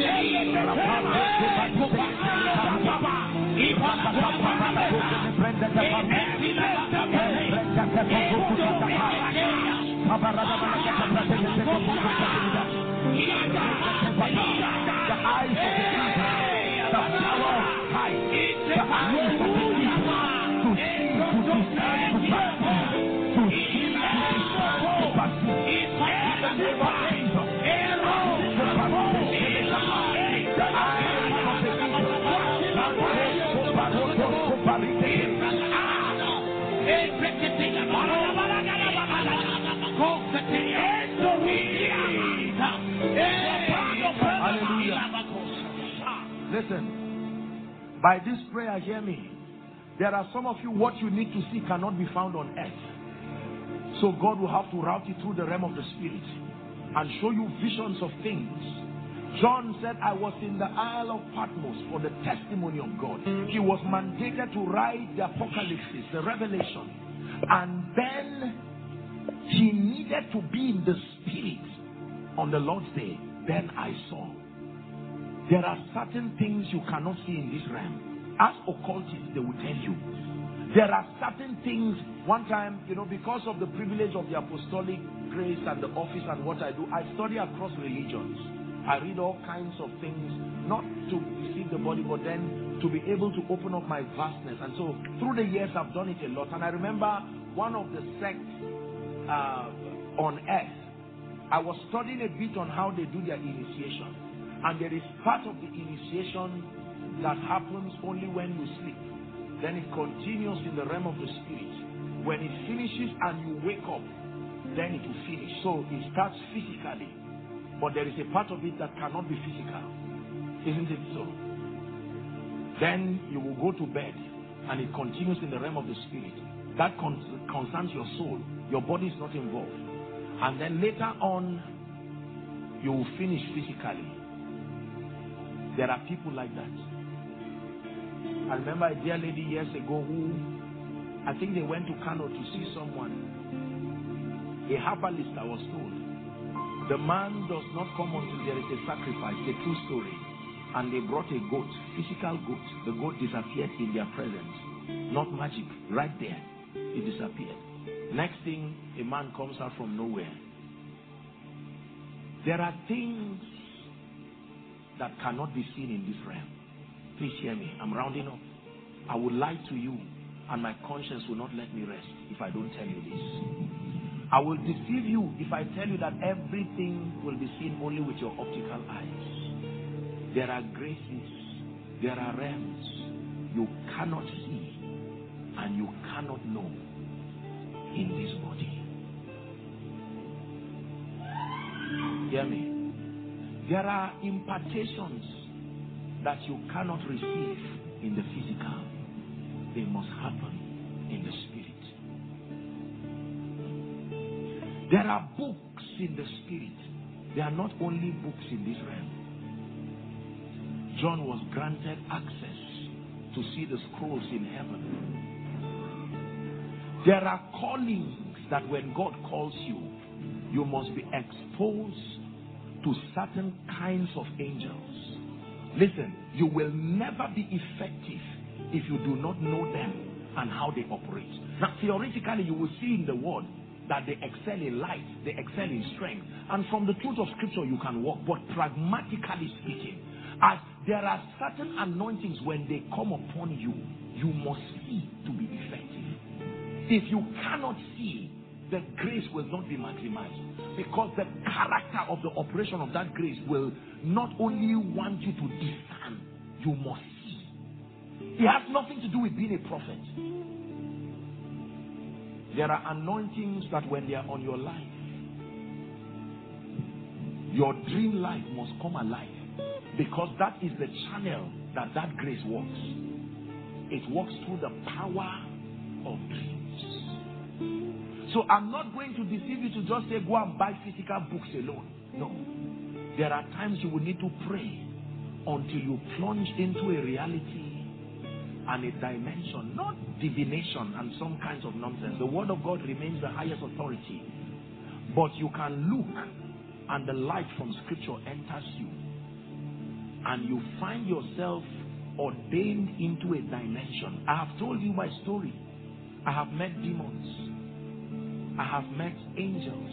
the eyes of the people, the power of sight, the eyes of the people, to see, to discern, to perceive, to see, to discern, to perceive. In the name of Jesus, the eyes of the Listen, by this prayer, hear me. There are some of you, what you need to see cannot be found on earth. So God will have to route you through the realm of the spirit and show you visions of things. John said, I was in the Isle of Patmos for the testimony of God. He was mandated to write the Apocalypse, the Revelation. And then he needed to be in the spirit on the Lord's day. Then I saw. There are certain things you cannot see in this realm. As occultists, they will tell you. There are certain things. One time, because of the privilege of the apostolic grace and the office and what I do, I study across religions. I read all kinds of things, not to deceive the body, but then to be able to open up my vastness. And so, through the years, I've done it a lot. And I remember one of the sects on earth, I was studying a bit on how they do their initiation. And there is part of the initiation that happens only when you sleep. Then it continues in the realm of the spirit. When it finishes and you wake up, then it will finish. So it starts physically. But there is a part of it that cannot be physical. Isn't it so? Then you will go to bed and it continues in the realm of the spirit. That concerns your soul. Your body is not involved. And then later on, you will finish physically. There are people like that. I remember a dear lady years ago who, I think they went to Kano to see someone. A herbalist, I was told. The man does not come until there is a sacrifice, a true story. And they brought a goat, physical goat. The goat disappeared in their presence. Not magic, right there. It disappeared. Next thing, a man comes out from nowhere. There are things that cannot be seen in this realm. Please hear me. I'm rounding up. I will lie to you, and my conscience will not let me rest if I don't tell you this. I will deceive you if I tell you that everything will be seen only with your optical eyes. There are graces, there are realms you cannot see and you cannot know in this body. Hear me. There are impartations that you cannot receive in the physical. They must happen in the spirit. There are books in the spirit. They are not only books in this realm. John was granted access to see the scrolls in heaven. There are callings that when God calls you, you must be exposed to certain kinds of angels. Listen, you will never be effective if you do not know them and how they operate. Now, theoretically, you will see in the word that they excel in light, they excel in strength. And from the truth of scripture, you can walk. But pragmatically speaking, as there are certain anointings when they come upon you, You must see to be effective. If you cannot see, the grace will not be maximized, because the character of the operation of that grace will not only want you to discern, you must see. It has nothing to do with being a prophet. There are anointings that when they are on your life, your dream life must come alive, because that is the channel that grace works. It works through the power of dreams. So I'm not going to deceive you to just say go and buy physical books alone. No. There are times you will need to pray until you plunge into a reality and a dimension, not divination and some kinds of nonsense. The word of God remains the highest authority. But you can look and the light from scripture enters you, and you find yourself ordained into a dimension. I have told you my story. I have met demons. I have met angels.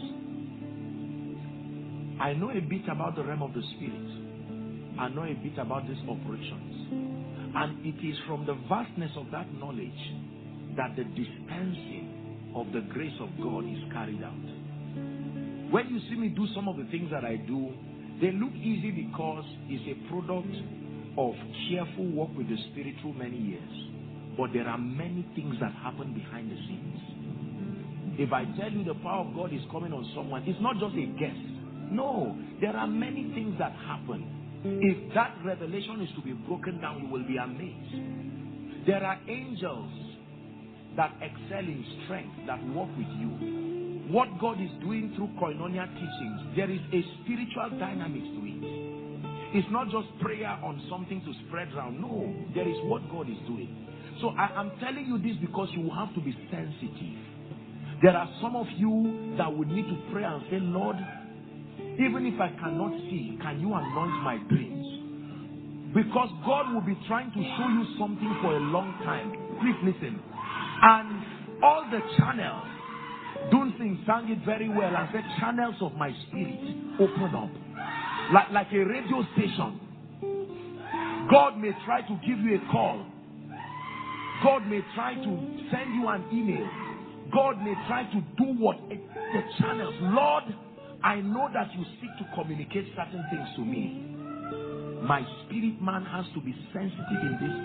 I know a bit about the realm of the spirit. I know a bit about these operations. And it is from the vastness of that knowledge that the dispensing of the grace of God is carried out. When you see me do some of the things that I do, they look easy because it's a product of careful work with the Spirit through many years. But there are many things that happen behind the scenes. If I tell you the power of God is coming on someone, it's not just a guess. No, there are many things that happen. If that revelation is to be broken down, you will be amazed. There are angels that excel in strength, that work with you. What God is doing through koinonia teachings, there is a spiritual dynamics to it. It's not just prayer on something to spread around. No, there is what God is doing. So I'm telling you this because you will have to be sensitive. There are some of you that would need to pray and say, Lord, even if I cannot see, can you anoint my dreams? Because God will be trying to show you something for a long time. Please listen. And all the channels, Dunsin sang it very well and said, channels of my spirit open up. Like a radio station. God may try to give you a call. God may try to send you an email. God may try to do what the channels. Lord, I know that you seek to communicate certain things to me. My spirit man has to be sensitive in this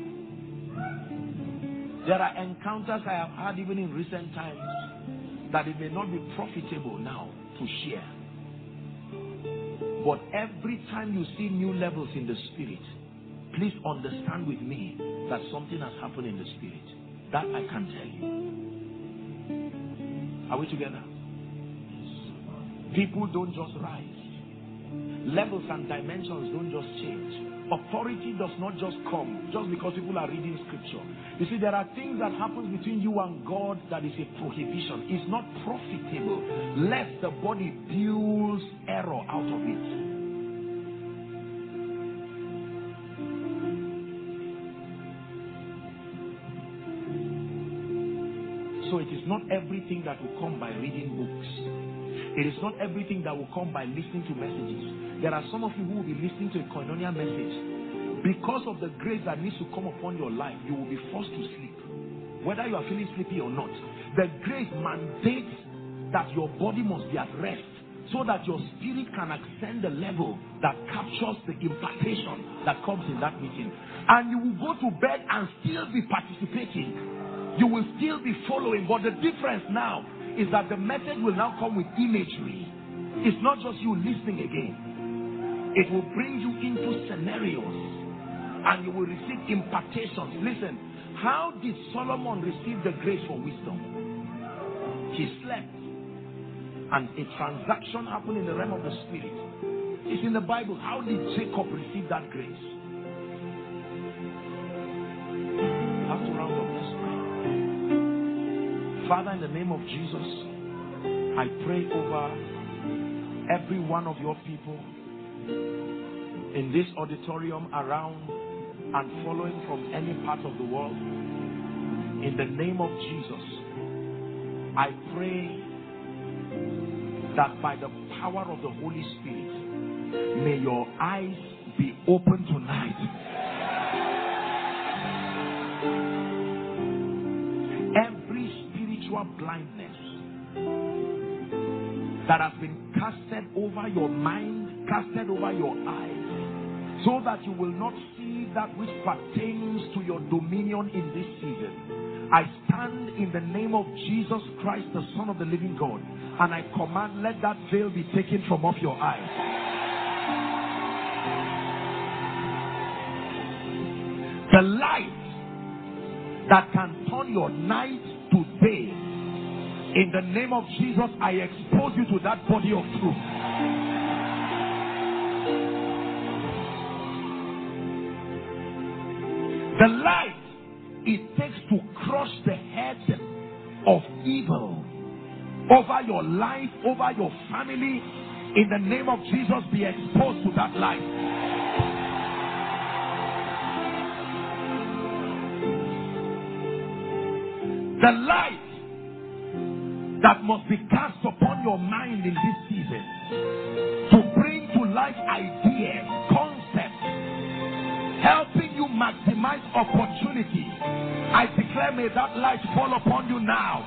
season. There are encounters I have had even in recent times that it may not be profitable now to share. But every time you see new levels in the spirit, please understand with me that something has happened in the spirit. That I can tell you. Are we together? People don't just rise. Levels and dimensions don't just change. Authority does not just come just because people are reading scripture. You see, there are things that happen between you and God that is a prohibition. It's not profitable, lest the body builds error out of it. So it is not everything that will come by reading books. It is not everything that will come by listening to messages. There are some of you who will be listening to a koinonia message. Because of the grace that needs to come upon your life, you will be forced to sleep. Whether you are feeling sleepy or not. The grace mandates that your body must be at rest so that your spirit can ascend the level that captures the impartation that comes in that meeting. And you will go to bed and still be participating. You will still be following. But the difference now is that the message will now come with imagery. It's not just you listening again. It will bring you into scenarios and you will receive impartations. Listen, how did Solomon receive the grace for wisdom? He slept and a transaction happened in the realm of the spirit. It's in the Bible. How did Jacob receive that grace? You have to round up this prayer. Father, in the name of Jesus, I pray over every one of your people in this auditorium, around and following from any part of the world. In the name of Jesus, I pray that by the power of the Holy Spirit, may your eyes be open tonight. Every spiritual blindness that has been casted over your mind, casted over your eyes, so that you will not see that which pertains to your dominion in this season. I stand in the name of Jesus Christ, the Son of the living God, and I command, let that veil be taken from off your eyes. The light that can turn your night to day, in the name of Jesus, I expose you to that body of truth. The light it takes to crush the head of evil over your life, over your family, in the name of Jesus, be exposed to that light. The light that must be cast upon your mind in this season to bring to life ideas, concepts, helping you maximize opportunity. I declare, may that light fall upon you now.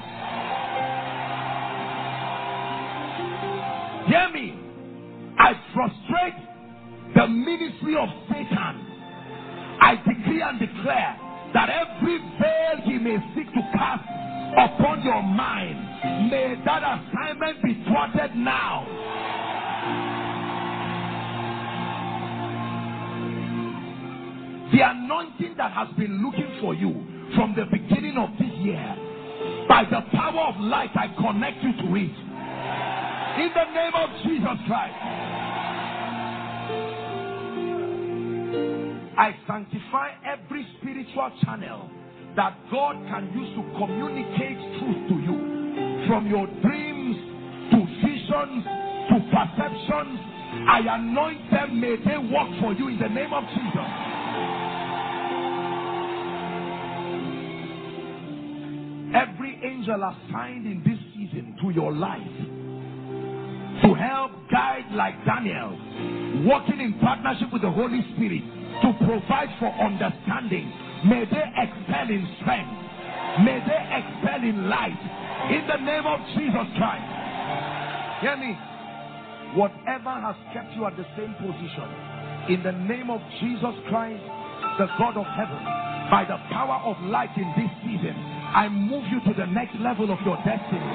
Hear me. I frustrate the ministry of Satan. I decree and declare that every veil he may seek to cast upon your mind, may that assignment be thwarted now. The anointing that has been looking for you from the beginning of this year, by the power of light, I connect you to it. In the name of Jesus Christ. I sanctify every spiritual channel that God can use to communicate truth to you. From your dreams to visions to perceptions, I anoint them. May they work for you in the name of Jesus. Every angel assigned in this season to your life to help guide like Daniel, working in partnership with the Holy Spirit to provide for understanding, may they excel in strength, may they excel in light, in the name of Jesus Christ. Hear me. Whatever has kept you at the same position, in the name of Jesus Christ, the God of heaven, by the power of light in this season, I move you to the next level of your destiny.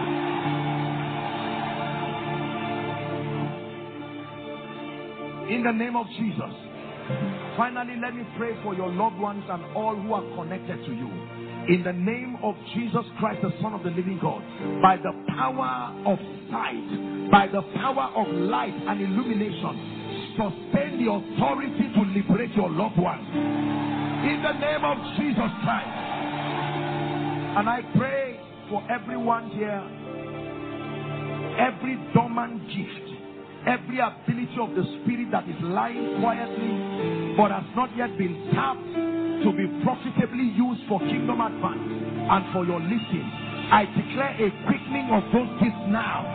In the name of Jesus. Finally, let me pray for your loved ones and all who are connected to you. In the name of Jesus Christ, the Son of the living God, by the power of sight, by the power of light and illumination, sustain the authority to liberate your loved ones. In the name of Jesus Christ. And I pray for everyone here, every dormant gift, every ability of the Spirit that is lying quietly but has not yet been tapped to be profitably used for kingdom advance and for your lifting. I declare a quickening of those gifts now.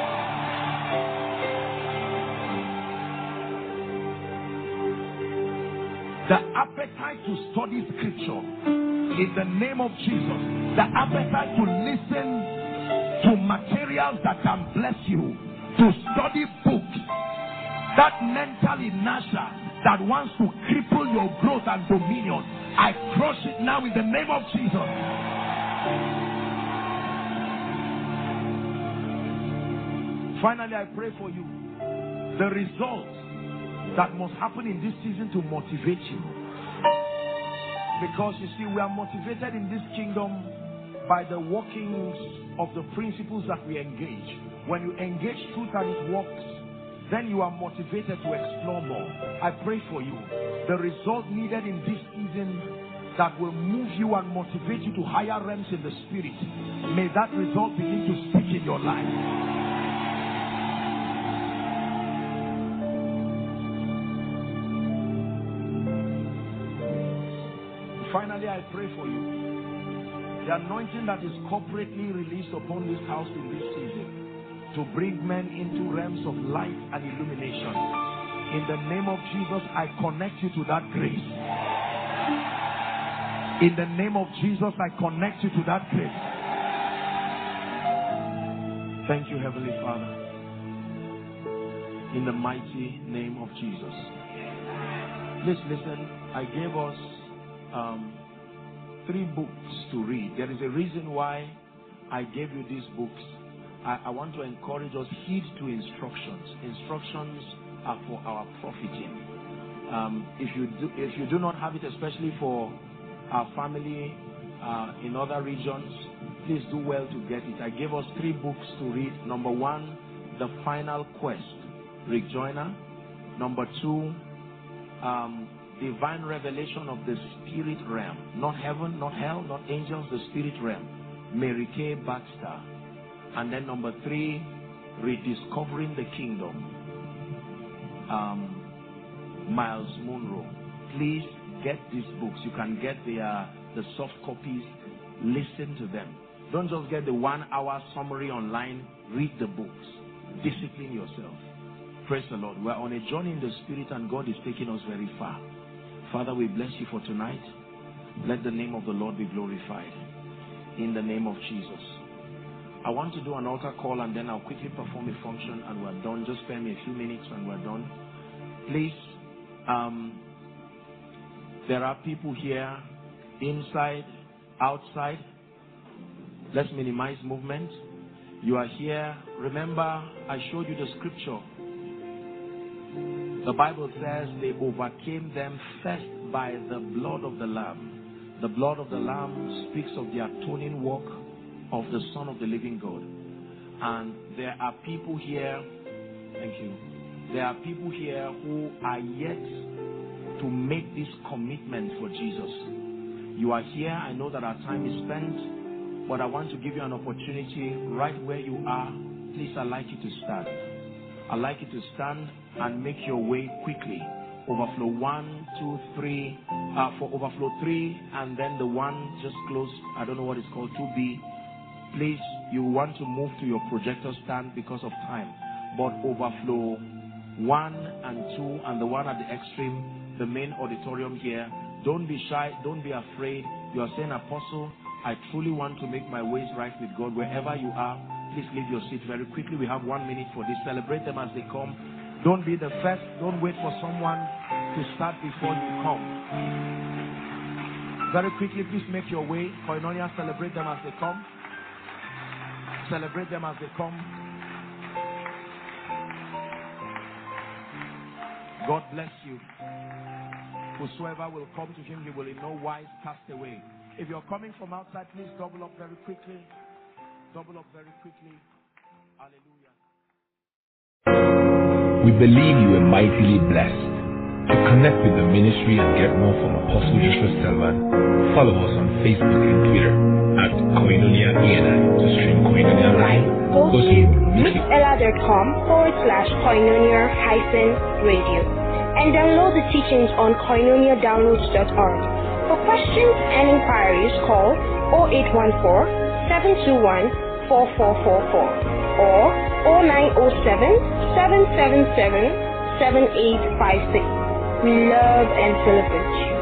The appetite to study scripture in the name of Jesus, the appetite to listen to materials that can bless you, to study books, that mental inertia that wants to cripple your growth and dominion, I crush it now in the name of Jesus. Finally, I pray for you. The results that must happen in this season to motivate you. Because you see, we are motivated in this kingdom by the workings of the principles that we engage. When you engage truth and it works, then you are motivated to explore more. I pray for you. The result needed in this season that will move you and motivate you to higher realms in the spirit, may that result begin to speak in your life. Finally, I pray for you. The anointing that is corporately released upon this house in this season to bring men into realms of light and illumination. In the name of Jesus, I connect you to that grace. In the name of Jesus, I connect you to that place. Thank you, Heavenly Father. In the mighty name of Jesus. Please listen. I gave us 3 books to read. There is a reason why I gave you these books. I want to encourage us, heed to instructions. Instructions are for our profiting. If you do not have it, especially for our family in other regions, please do well to get it. I gave us 3 books to read. Number 1, The Final Quest, Rick Joyner. Number 2, Divine Revelation of the Spirit Realm. Not heaven, not hell, not angels, the Spirit Realm. Mary Kay Baxter. And then number 3, Rediscovering the Kingdom. Miles Monroe. Please get these books. You can get the soft copies. Listen to them. Don't just get the 1-hour summary online. Read the books. Discipline yourself. Praise the Lord. We're on a journey in the Spirit and God is taking us very far. Father, we bless you for tonight. Let the name of the Lord be glorified. In the name of Jesus. I want to do an altar call and then I'll quickly perform a function and we're done. Just spare me a few minutes and we're done. Please, there are people here, inside, outside. Let's minimize movement. You are here. Remember, I showed you the scripture. The Bible says they overcame them first by the blood of the Lamb. The blood of the Lamb speaks of the atoning work of the Son of the living God. And there are people here, thank you. There are people here who are yet to make this commitment for Jesus. You are here. I know that our time is spent, but I want to give you an opportunity right where you are. Please, I'd like you to stand. I'd like you to stand and make your way quickly. Overflow 1, 2, 3. For overflow 3 and then the one just close. I don't know what it's called, 2B. Please, you want to move to your projector stand because of time. But overflow 1 and 2 and the one at the extreme, the main auditorium here. Don't be shy. Don't be afraid. You are saying, Apostle, I truly want to make my ways right with God. Wherever you are, please leave your seat very quickly. We have 1 minute for this. Celebrate them as they come. Don't be the first. Don't wait for someone to start before you come. Very quickly, please make your way. Koinonia, celebrate them as they come. Celebrate them as they come. God bless you. Whosoever will come to him, he will in no wise cast away. If you're coming from outside, please double up very quickly. Double up very quickly. Hallelujah. We believe you are mightily blessed. To connect with the ministry and get more from Apostle Joshua Selman, follow us on Facebook and Twitter at Koinonia ENI to stream Koinonia Live. Go to mixella.com/Koinonia-radio and download the teachings on koinoniadownloads.org. For questions and inquiries, call 0814-721-4444 or 0907-777-7856. We love and celebrate you.